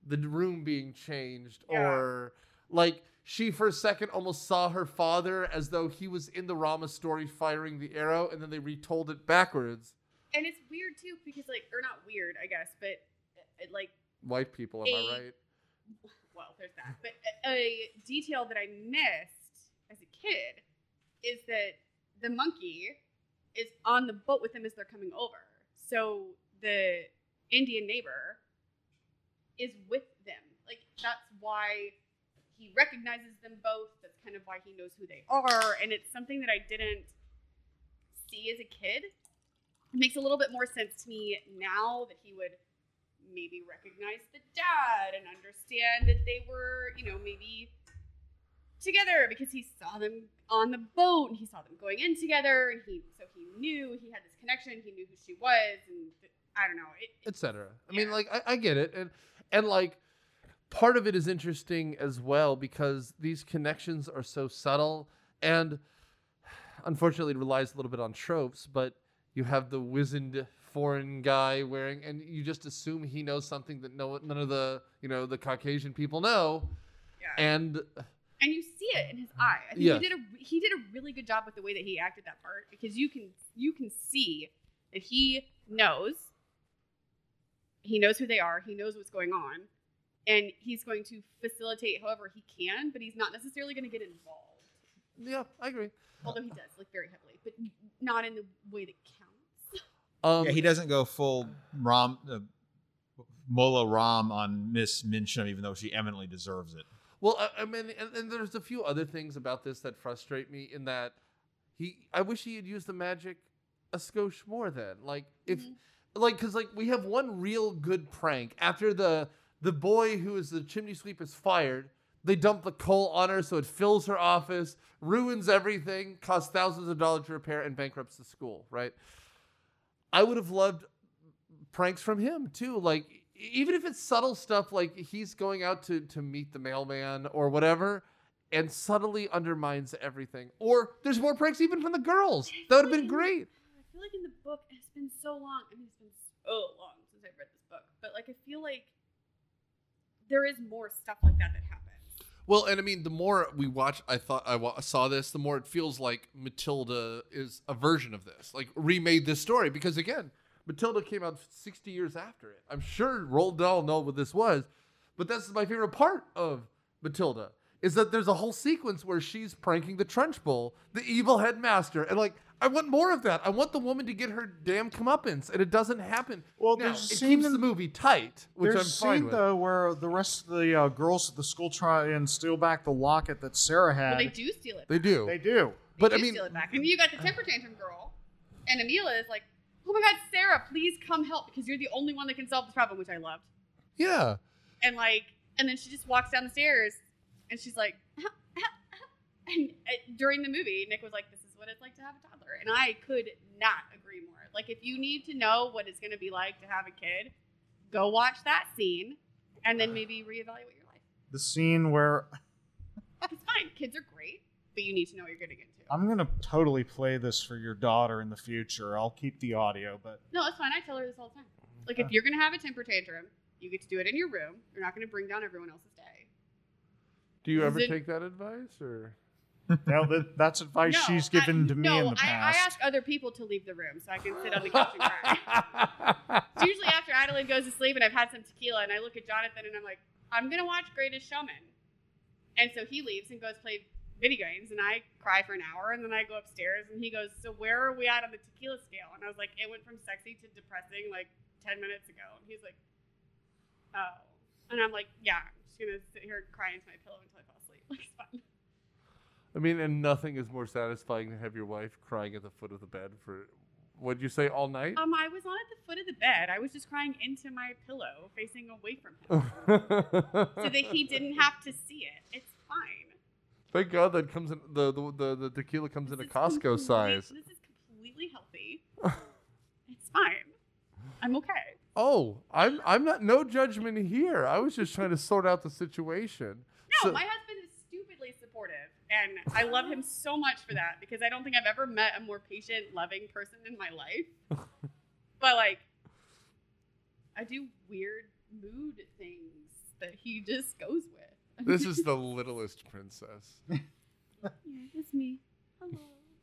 the room being changed, Yeah. or like she for a second almost saw her father as though he was in the Rama story firing the arrow, and then they retold it backwards. And it's weird too because like, or not weird, I guess, but uh, like, White people, am A- I right? well, there's that. But a, a detail that I missed as a kid is that the monkey is on the boat with them as they're coming over. So the Indian neighbor is with them. Like, that's why he recognizes them both. That's kind of why he knows who they are. And it's something that I didn't see as a kid. It makes a little bit more sense to me now that he would maybe recognize the dad and understand that they were, you know, maybe together because he saw them on the boat and he saw them going in together, and he so he knew he had this connection. He knew who she was, and I don't know, it, it, Etc. I mean, Yeah. like I, I get it, and and like part of it is interesting as well because these connections are so subtle, and unfortunately it relies a little bit on tropes. But you have the wizened foreign guy wearing, and you just assume he knows something that no none of the you know the Caucasian people know, yeah. and And you see it in his eye. I think Yes. he did a he did a really good job with the way that he acted that part, because you can you can see that he knows he knows who they are, he knows what's going on, and he's going to facilitate however he can, but he's not necessarily going to get involved. yeah, I agree. Although he does, like, very heavily, but not in the way that counts. Um, Yeah, he doesn't go full Ram, uh, Mullah Ram on Miss Minsham, even though she eminently deserves it. Well, I, I mean, and, and there's a few other things about this that frustrate me. In that he, I wish he had used the magic a skosh more. Then, like if, Mhm. like, because like we have one real good prank after the the boy who is the chimney sweep is fired. They dump the coal on her, so it fills her office, ruins everything, costs thousands of dollars to repair, and bankrupts the school. Right? I would have loved pranks from him too. Like, even if it's subtle stuff, like he's going out to, to meet the mailman or whatever, and subtly undermines everything. Or there's more pranks even from the girls. That would have been great. I feel like in the book, it's been so long. I mean, it's been so long since I've read this book, but like I feel like there is more stuff like that that happens. Well, and I mean, the more we watch, I thought I wa- saw this, the more it feels like Matilda is a version of this, like remade this story. Because again, Matilda came out sixty years after it. I'm sure Roald Dahl know what this was, but that's my favorite part of Matilda, is that there's a whole sequence where she's pranking the Trunchbull, the evil headmaster, and like I want more of that. I want the woman to get her damn comeuppance, and it doesn't happen. Well, Now, there's a it scene keeps in- the movie tight, which There's I'm a fine scene with. though where the rest of the uh, girls at the school try and steal back the locket that Sarah had. Well, they do steal it. They do. They do. They But, do I mean- steal it back. And you got the temper tantrum girl, and Amelia is like, "Oh my God, Sarah, please come help because you're the only one that can solve this problem," which I loved. Yeah. And like, and then she just walks down the stairs, and she's like, and uh, during the movie, Nick was like, "This is what it's like to have a toddler," and I could not agree more. Like, if you need to know what it's going to be like to have a kid, go watch that scene, and then maybe reevaluate your life. The scene where It's fine. Kids are great, but you need to know what you're getting into. I'm gonna totally play this for your daughter in the future. I'll keep the audio, but No, it's fine. I tell her this all the time. Like, if you're going to have a temper tantrum, you get to do it in your room. You're not going to bring down everyone else's day. Do you Is ever it- take that advice, or? now that that's advice No, she's given I, to me no, in the I, I past. ask other people to leave the room so I can sit on the couch and cry. It's usually after Adelaide goes to sleep and I've had some tequila and I look at Jonathan and I'm like, I'm going to watch Greatest Showman. And so he leaves and goes play video games and I cry for an hour and then I go upstairs and he goes, "So where are we at on the tequila scale?" And I was like, "It went from sexy to depressing like ten minutes ago." And he's like, "Oh." And I'm like, "Yeah, I'm just going to sit here and cry into my pillow until I fall asleep." Like, it's fun. I mean, and nothing is more satisfying than have your wife crying at the foot of the bed for, what'd you say, all night? Um, I was not at the foot of the bed. I was just crying into my pillow, facing away from him, so that he didn't have to see it. It's fine. Thank God that comes in the the the, the tequila comes in a This is Costco complete- size. This is completely healthy. It's fine. I'm okay. Oh, I'm I'm not no judgment here. I was just trying to sort out the situation. No, So- my husband is stupidly supportive, and I love him so much for that because I don't think I've ever met a more patient, loving person in my life. But like, I do weird mood things that he just goes with. This is the littlest princess. Yeah, it's me. Hello.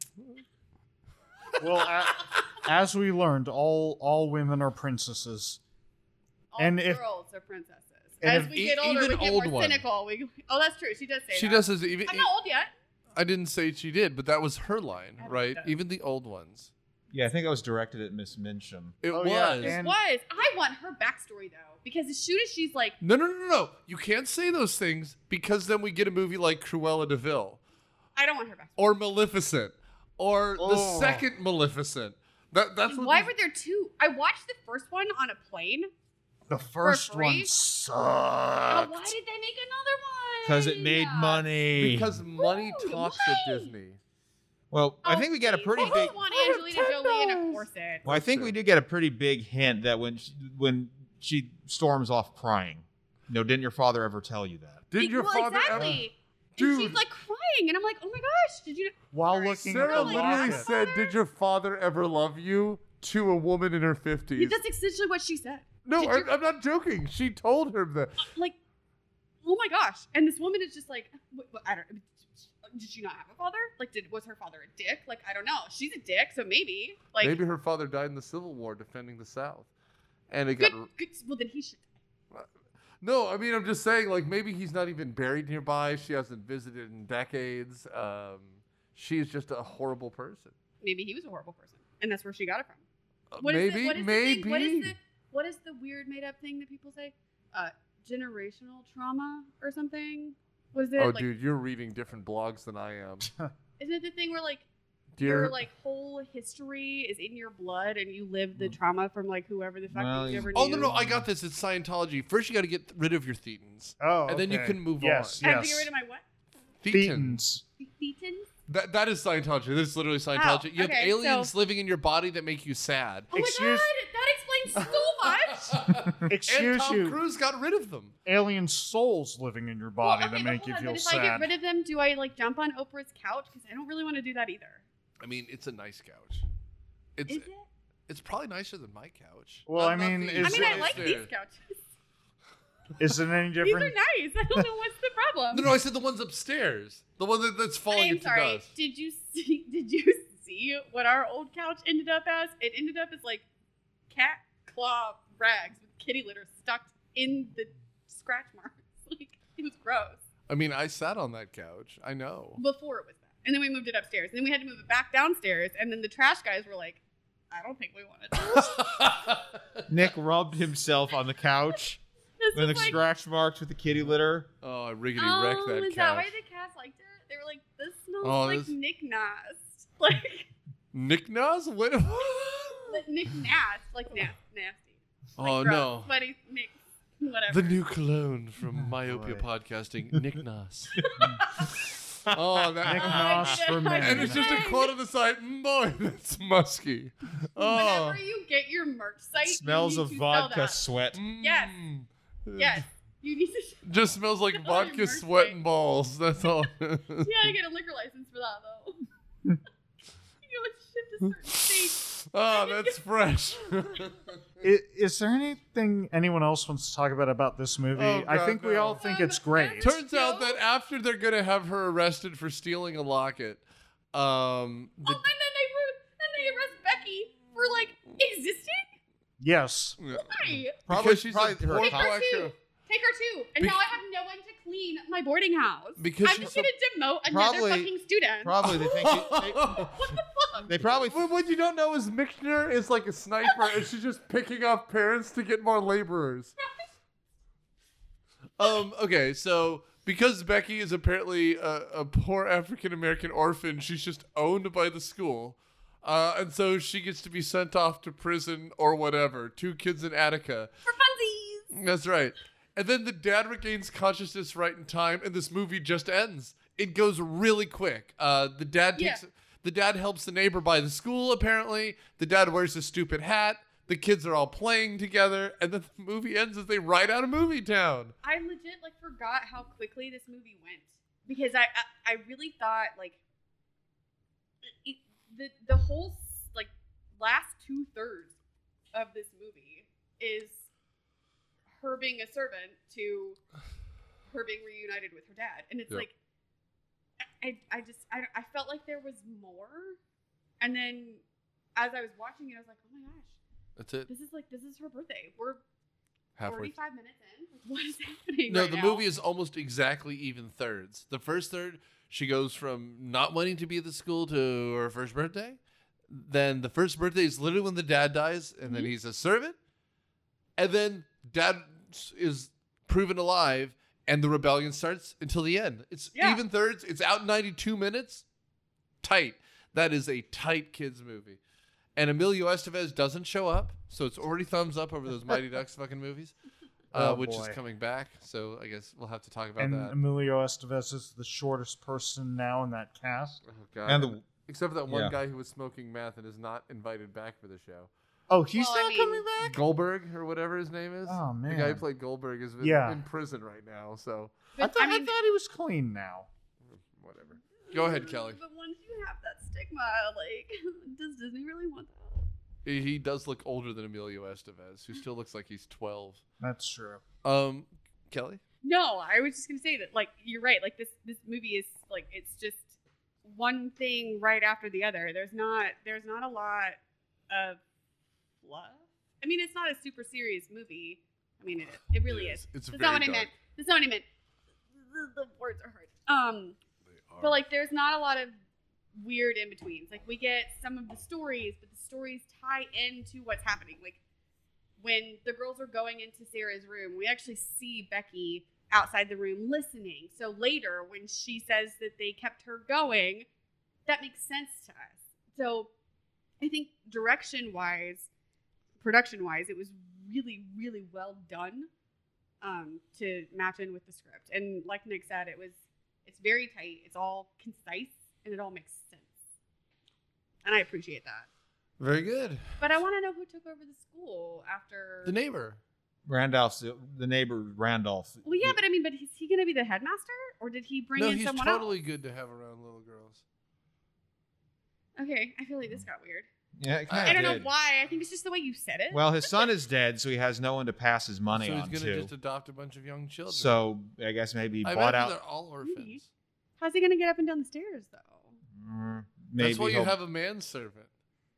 Well, a, as we learned, all all women are princesses. All And if- girls are princesses. and As if- we get E- older, we even get old more one. cynical. We, oh, that's true. She does say She that. does this even. I'm not old yet. I didn't say she did, but that was her line, I right? like that. Even the old ones. Yeah, I think I was directed at Miss Mincham. It Oh, was. yeah, It and- was. I want her backstory though, because as soon as she's like, No, no, no, no. You can't say those things because then we get a movie like Cruella de Vil I don't want her backstory. or Maleficent or the Oh. second Maleficent. That that's what Why these- were there two? I watched the first one on a plane. The first free? one Oh, sucked. why did they make another one? Because it made money. because money Woo, talks why? at Disney. well, I think we got a please. pretty I big. just want Angelina Jolie in a corset. Well, I think we did get a pretty big hint that when she, when she storms off crying. No, didn't your father ever tell you that? Did your well, father exactly. ever? And Dude. she's like crying, and I'm like, oh my gosh, did you? While Sorry. looking Sarah at the Really? literally locket. said, "Did your father ever love you?" to a woman in her fifties. That's essentially what she said. No, Did I'm, your- I'm not joking. She told her that. Like, oh my gosh! And this woman is just like, what, what, I don't. Did she not have a father? Like, did was her father a dick? Like, I don't know. She's a dick, so maybe. Like, Maybe her father died in the Civil War defending the South, and it good, got. good. Well, then he should. No, I mean I'm just saying, like maybe he's not even buried nearby. She hasn't visited in decades. Um, she's just a horrible person. Maybe he was a horrible person, and that's where she got it from. Uh, What is maybe, the, what is maybe. The thing? What is the what is the weird made up thing that people say? Uh, generational trauma or something? Was it Oh, like? dude, you're reading different blogs than I am. Isn't it the thing where like Dear, your like whole history is in your blood and you live the trauma from like whoever the fuck Well, you ever knew? oh no, no, I got this. It's Scientology. First, you got to get rid of your thetans. Oh, And then you okay. can move yes, I have Yes, to get rid of my what? Thetans. Thetans. Thetans? That that is Scientology. This is literally Scientology. you have okay, aliens so- living in your body that make you sad. Oh Excuse- my god, that explains so much. and Excuse Tom you. Cruise got rid of them. Alien souls living in your body Well, okay, that but make hold you on, feel but if sad. I get rid of them, do I like jump on Oprah's couch? Because I don't really want to do that either. I mean, it's a nice couch. It's Is it? it's probably nicer than my couch. Well, Not- I not mean, these, is I mean, but I it- like these upstairs. couches. Is it any These are different? nice. I don't know what's the problem. No, no, I said the ones upstairs. The one that, that's falling I'm into sorry. dust. Did you see? Did you see what our old couch ended up as? It ended up as like cat claw rags with kitty litter stuck in the scratch marks. Like it was gross I mean, I sat on that couch. I know. before it was that, and then we moved it upstairs, and then we had to move it back downstairs, and then the trash guys were like, "I don't think we want to." Nick rubbed himself on the couch This with was the like, scratch marks with the kitty litter. oh, I riggedy oh, wrecked that is couch. that why the cats liked it? They were like, "This smells Oh, like this- Nick Nast, like Nick Nas? What? like Nick Nast, like na- nasty." Like oh gross, no. sweaty Nick, whatever. The new cologne from Myopia boy. Podcasting, Nick Nas. oh, that. Nick Oh, Nos for God. men. And it's just a quote on the side. Boy, that's musky. Oh. Whenever you get your merch site, you Smells need of to vodka sell that. sweat. Yes. Mm. Yes, you need to. Just smells like On your vodka, merch sweat, site. and balls. That's all. You gotta get a liquor license for that though. you gotta ship to certain states. oh, that's fresh. I- Is there anything anyone else wants to talk about about this movie? Oh, I God, think we no. all think Um, it's great. Turns No. out that after they're gonna have her arrested for stealing a locket, um, Oh, the, and then they were, and they arrest Becky for like existing. Yes. yeah, Why? Probably, because she's probably a her poor Take cop- her black too. girl. Take her too. And Be- now I have no one to clean my boarding house. Because I'm she's just gonna demote another Probably- fucking student. Probably they think they, they, What the fuck? they probably Well, what you don't know is Michener is like a sniper, and she's just picking off parents to get more laborers. Um. Okay. So because Becky is apparently a, a poor African American orphan, she's just owned by the school, uh, and so she gets to be sent off to prison or whatever. Two kids in Attica. For funsies. That's right. And then the dad regains consciousness right in time, and this movie just ends. It goes really quick. Uh, the dad takes. Yeah. The dad helps the neighbor buy the school. Apparently, the dad wears a stupid hat. The kids are all playing together, and then the movie ends as they ride out of Movie Town. I legit like forgot how quickly this movie went because I I, I really thought like it, the the whole like last two thirds of this movie is her being a servant to her being reunited with her dad. And it's Yep. like, I, I just, I, I felt like there was more. And then as I was watching it, I was like, oh my gosh, That's it. this is like, this is her birthday. We're Halfway. forty-five minutes in. Like, what is happening No, right the now? movie is almost exactly even thirds. The first third, she goes from not wanting to be at the school to her first birthday. Then the first birthday is literally when the dad dies, and then Mhm. he's a servant. And then dad is proven alive, and the rebellion starts until the end. It's Yeah. even thirds. It's out in ninety-two minutes. Tight. That is a tight kids movie. And Emilio Estevez doesn't show up, so it's already thumbs up over those Mighty Ducks fucking movies, uh, Oh, which boy. is coming back. So I guess we'll have to talk about And that. Emilio Estevez is the shortest person now in that cast. Oh, God. And the Except for that one Yeah. guy who was smoking meth and is not invited back for the show. Oh, he's Well, I not mean- coming back? Goldberg or whatever his name is. Oh, The guy who man. played Goldberg is in, Yeah. in prison right now. So I, But, thought, I mean, I thought he was clean now. whatever. Go ahead, Kelly. But once you have that stigma, like, does Disney really want that? He he does look older than Emilio Estevez, who still looks like he's twelve. That's true. Um, Kelly? No, I was just gonna say that, like, you're right. Like, this this movie is like, it's just one thing right after the other. There's not there's not a lot of fluff. I mean, it's not a super serious movie. I mean, it is. It really It is. is. It's That's very not what I dark. meant. That's not what I meant. The, the words are hard. Um, They are. but like, there's not a lot of weird in betweens. Like, we get some of the stories, but the stories tie into what's happening. Like, when the girls are going into Sarah's room, we actually see Becky outside the room listening. So later, when she says that they kept her going, that makes sense to us. So I think direction wise, production wise, it was really, really well done um, to match in with the script. And like Nick said, it was it's very tight. It's all concise and it all makes sense. And I appreciate that. Very good. But I want to know who took over the school after. The neighbor. Randolph's the, the neighbor Randolph. Well, yeah, but I mean, but is he going to be the headmaster, or did he bring no, in he's someone totally else? good to have around little girls. Okay, I feel like this got weird. Yeah, it I kinda I don't know did. why. I think it's just the way you said it. Well, his son is dead, so he has no one to pass his money so he's on gonna to. just adopt a bunch of young children. So I guess maybe he I bought imagine out. they're all orphans. How's he going to get up and down the stairs, though? Mm, maybe That's why you he'll- have a manservant.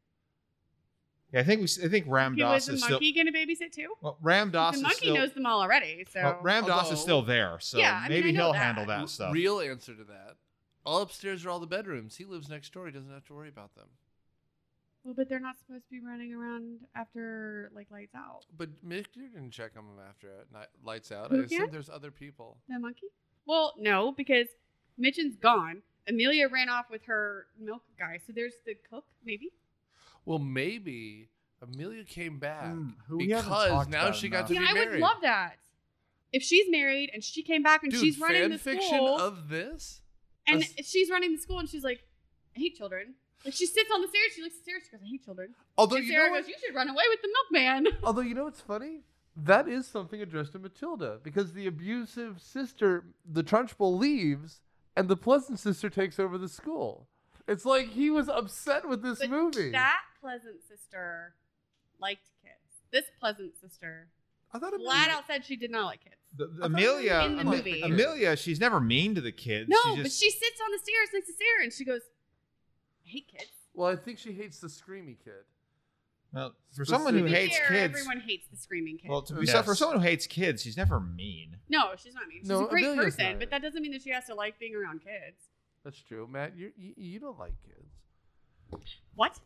Yeah, I think we. s- I think Ram He Dass was the is still. monkey going to babysit too? Well, Ram Dass The is monkey still. knows them all already, so. well, Ram Dass Although- is still there, so Yeah, I mean, maybe I know he'll that. handle that stuff. Real answer to that. All upstairs are all the bedrooms. He lives next door. He doesn't have to worry about them. Well, but they're not supposed to be running around after like lights out. But Mick didn't check on them after it. Night, lights out. Who I assume can? there's other people. The monkey? Well, no, because Mitchen's gone. Amelia ran off with her milk guy, so there's the cook, maybe. Well, maybe Amelia came back Hmm, who we haven't because talked now about she enough. got to Yeah, be I married. would love that. If she's married and she came back and Dude, she's running fan the fiction school, of this. and That's- she's running the school, and she's like, "I hate children." Like she sits on the stairs, she looks at Sarah, she goes, "I hate children." Although and you Sarah know what? goes, "You should run away with the milkman." Although you know what's funny? That is something addressed to Matilda because the abusive sister, the Trunchbull, leaves and the pleasant sister takes over the school. It's like he was upset with this But movie. that pleasant sister liked kids. This pleasant sister I thought it flat out said she did not like kids. The- the I thought Amelia, in the Ame- movie. Amelia, she's never mean to the kids. No, she but just, she sits on the stairs next to Sarah, and she goes, "I hate kids." Well, I think she hates the screamy kid. well, for someone who To be hates fair, kids. everyone hates the screaming kid. Well, to be Yes. so, for someone who hates kids, she's never mean. no, she's not mean. She's No, a great Amelia's person, not. but that doesn't mean that she has to like being around kids. That's true, Matt. You you, you don't like kids. What?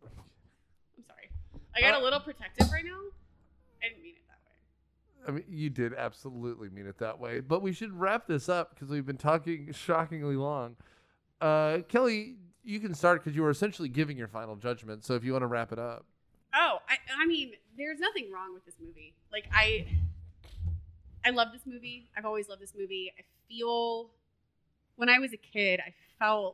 I'm sorry. I got Uh, a little protective right now. I didn't mean it that way. I mean, you did absolutely mean it that way. But we should wrap this up because we've been talking shockingly long. Uh, Kelly, you can start because you were essentially giving your final judgment. So if you want to wrap it up. Oh, I, I mean, there's nothing wrong with this movie. Like, I, I love this movie. I've always loved this movie. I feel, when I was a kid, I felt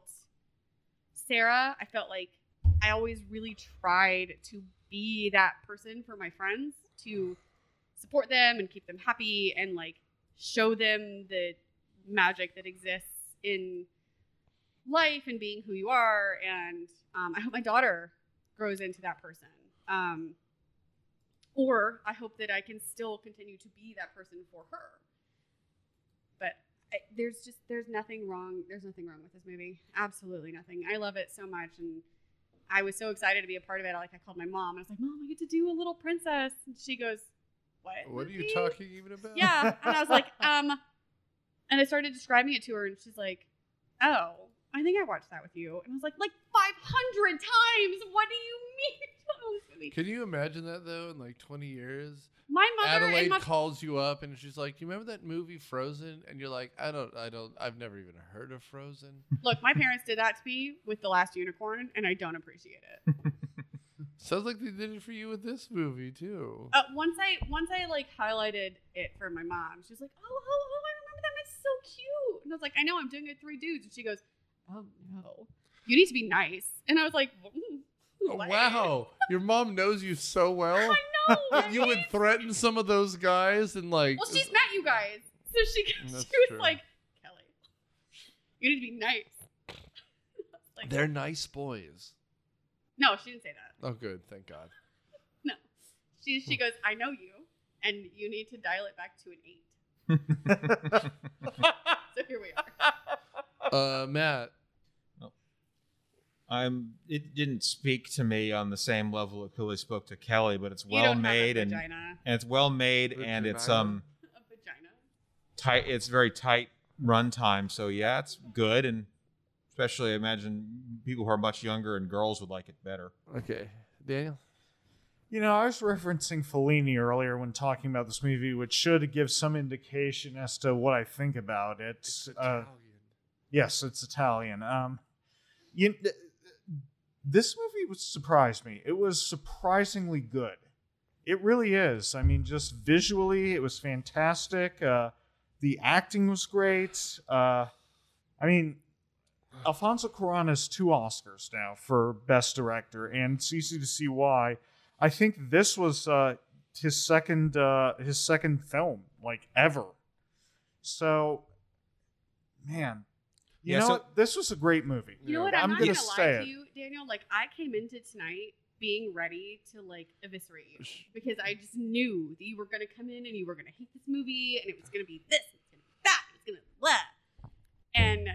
Sarah. I felt like I always really tried to be that person for my friends, to support them and keep them happy and like show them the magic that exists in life and being who you are. And um, I hope my daughter grows into that person. Um, or I hope that I can still continue to be that person for her. But I, there's just there's nothing wrong. There's nothing wrong with this movie. Absolutely nothing. I love it so much, and I was so excited to be a part of it. Like I called my mom. And I was like, "Mom, I get to do a little princess." And she goes, "What? What are you Ruthie?" talking even about? Yeah, and I was like, um, and I started describing it to her, and she's like, "Oh, I think I watched that with you." And I was like, "Like five hundred times? What do you mean?" Can you imagine that though? In like twenty years, My mother Adelaide and my calls you up and she's like, "You remember that movie Frozen?" And you're like, "I don't, I don't, I've never even heard of Frozen." look, my parents did that to me with The Last Unicorn, and I don't appreciate it. Sounds like they did it for you with this movie too. Uh, once I once I like highlighted it for my mom, she was like, "Oh, oh, oh, I remember that. It's so cute." And I was like, "I know, I'm doing it with three dudes." And she goes, "Oh no, you need to be nice." And I was like, mm, Oh, what? wow, your mom knows you so well. I know. That you would threaten some of those guys and like. Well, she's met you guys, so she she was That's true. like, "Kelly, you need to be nice." I was like, They're nice boys. no, she didn't say that. Oh, good. Thank God. No, she she goes, "I know you, and you need to dial it back to an eight." So here we are. Uh, Matt. I'm. It didn't speak to me on the same level it clearly spoke to Kelly, but it's You well don't made have a and, vagina. and it's well made and it's um A vagina. tight. It's very tight run time. So yeah, it's good, and especially I imagine people who are much younger and girls would like it better. Okay, Daniel. You know, I was referencing Fellini earlier when talking about this movie, which should give some indication as to what I think about it. It's Uh, Italian. yes, it's Italian. Um, you, th- this movie was surprised me. It was surprisingly good. It really is. I mean, just visually, it was fantastic. Uh, the acting was great. Uh, I mean, Alfonso Cuarón has two Oscars now for Best Director, and it's easy to see why. I think this was uh, his second uh, his second film, like, ever. So, man, you Yeah, know so- what? This was a great movie. You know what? I'm, I'm not gonna gonna, lie say to it. you, Daniel. Like I came into tonight being ready to like eviscerate you because I just knew that you were gonna come in and you were gonna hate this movie and it was gonna be this, and it's gonna be that, and it's gonna blah. And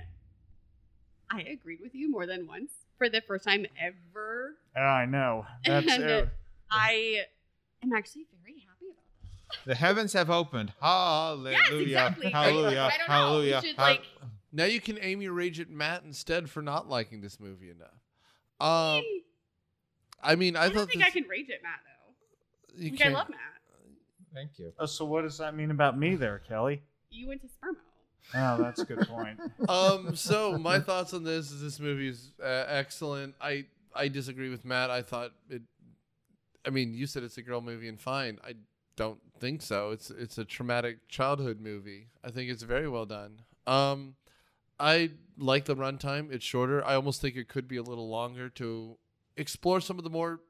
I agreed with you more than once for the first time ever. I know. That's And it. I am actually very happy about that. The heavens have opened. Hallelujah. Yes, exactly. Hallelujah. I don't know. Hallelujah. We should, Hall- like, Now you can aim your rage at Matt instead for not liking this movie enough. I Um, mean, I mean, I, I, thought don't think this, I can rage at Matt though. you Like, I can't- love Matt. Thank you. Oh, so what does that mean about me there, Kelly? You went to Spermo. Oh, that's a good point. um so my thoughts on this is this movie is uh, excellent. I I disagree with Matt. I thought it I mean, you said it's a girl movie and fine. I don't think so. It's it's a traumatic childhood movie. I think it's very well done. Um I like the runtime. It's shorter. I almost think it could be a little longer to explore some of the more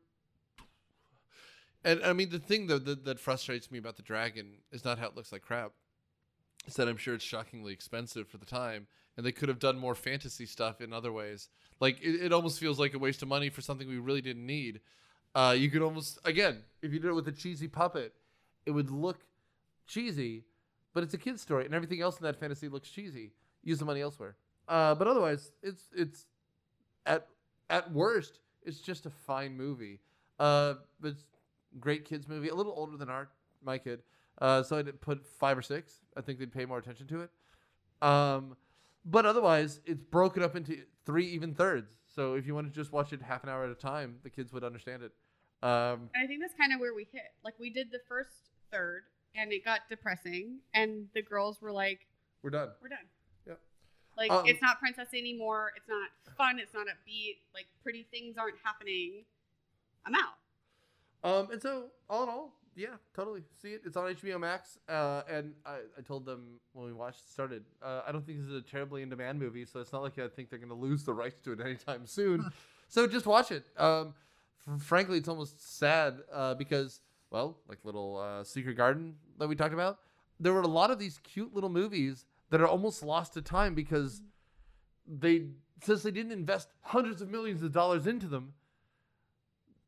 and I mean the thing though that, that frustrates me about the dragon is not how it looks like crap. Is that I'm sure it's shockingly expensive for the time, and they could have done more fantasy stuff in other ways. Like it, it almost feels like a waste of money for something we really didn't need. Uh, you could almost again, if you did it with a cheesy puppet, it would look cheesy, but it's a kid's story, and everything else in that fantasy looks cheesy. Use the money elsewhere. Uh, but otherwise, it's it's at at worst, it's just a fine movie. Uh, it's a great kids movie, a little older than our my kid. Uh, so I'd put five or six. I think they'd pay more attention to it. Um, but otherwise, it's broken up into three even thirds. So if you want to just watch it half an hour at a time, the kids would understand it. Um, And I think that's kind of where we hit. Like we did the first third, and it got depressing, and the girls were like, we're done. "We're done." Yep. Like Um, it's not princess anymore. It's not fun. It's not upbeat. Like pretty things aren't happening. I'm out. Um, and so all in all, yeah, totally. See it. It's on H B O Max. Uh, and I, I told them when we watched it started, uh, I don't think this is a terribly in-demand movie, so it's not like I think they're going to lose the rights to it anytime soon. So just watch it. Um, f- frankly, it's almost sad uh, because, well, like little uh, Secret Garden that we talked about, there were a lot of these cute little movies that are almost lost to time because they, since they didn't invest hundreds of millions of dollars into them,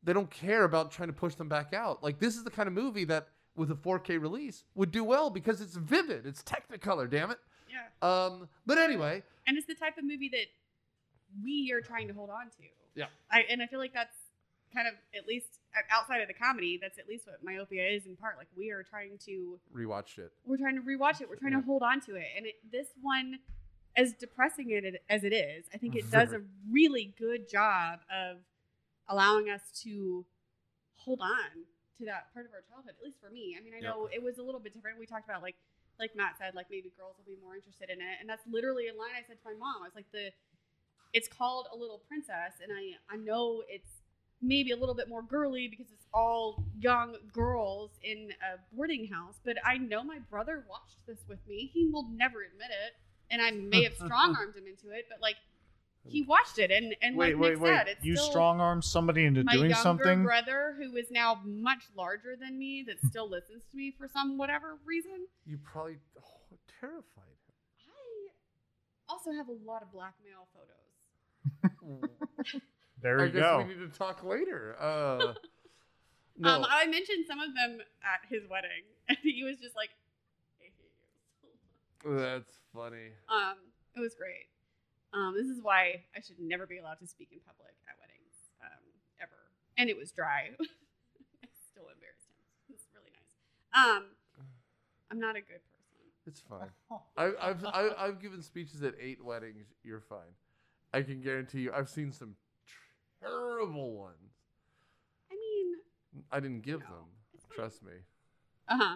they don't care about trying to push them back out. Like, this is the kind of movie that with a four K release would do well because it's vivid. It's Technicolor, damn it. Yeah. Um, but anyway. And it's the type of movie that we are trying to hold on to. Yeah. I and I feel like that's kind of, at least outside of the comedy, that's at least what Myopia is in part. Like, we are trying to Rewatch it. We're trying to rewatch it. We're trying Yeah. to hold on to it. And it, this one, as depressing it as it is, I think it does a really good job of allowing us to hold on to that part of our childhood, at least for me. I mean, I know it was a little bit different. We talked about, like, like Matt said, like, maybe girls will be more interested in it. And that's literally a line I said to my mom. I was like, the, it's called A Little Princess. And I, I know it's maybe a little bit more girly because it's all young girls in a boarding house. But I know my brother watched this with me. He will never admit it. And I may have strong-armed him into it. But, like, he watched it, and, and wait, like wait, Nick wait! said, it's You still strong arm somebody into my doing younger something? brother, who is now much larger than me, that still listens to me for some whatever reason. You probably oh, terrified him. I also have a lot of blackmail photos. There I you guess go. we need to talk later. Uh, no. Um, I mentioned some of them at his wedding, and he was just like, "I hate you so much." That's funny. Um, it was great. Um, this is why I should never be allowed to speak in public at weddings, um, ever. And it was dry. I still embarrassed him. It's really nice. Um, I'm not a good person. It's fine. I, I've I, I've given speeches at eight weddings. You're fine. I can guarantee you. I've seen some terrible ones. I mean, I didn't give No, them. it's fine. Trust me. uh huh.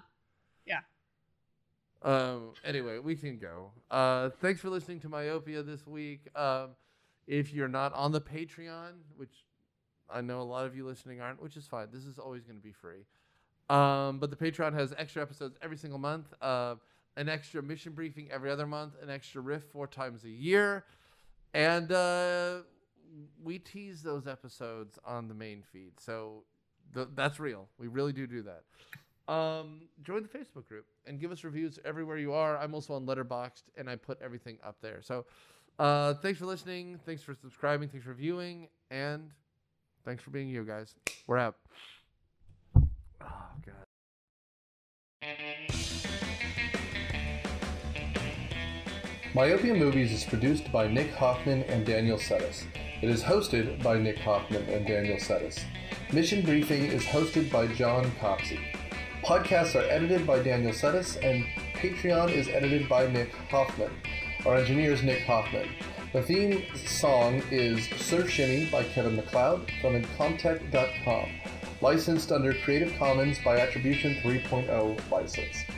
Um. Anyway, we can go. Uh. Thanks for listening to Myopia this week. Um. If you're not on the Patreon, which I know a lot of you listening aren't, which is fine. This is always going to be free. Um. But the Patreon has extra episodes every single month. Uh. An extra mission briefing every other month. An extra riff four times a year. And uh, we tease those episodes on the main feed. So th- that's real. We really do do that. Um, join the Facebook group and give us reviews everywhere you are. I'm also on Letterboxd, and I put everything up there. So uh, thanks for listening. Thanks for subscribing. Thanks for viewing. And thanks for being you guys. We're out. Oh, God. Myopia Movies is produced by Nick Hoffman and Daniel Settis. It is hosted by Nick Hoffman and Daniel Settis. Mission Briefing is hosted by John Copsey. Podcasts are edited by Daniel Settis, and Patreon is edited by Nick Hoffman. Our engineer is Nick Hoffman. The theme song is Surf Shimmy by Kevin MacLeod from Incompetech dot com. Licensed under Creative Commons by Attribution three point oh license.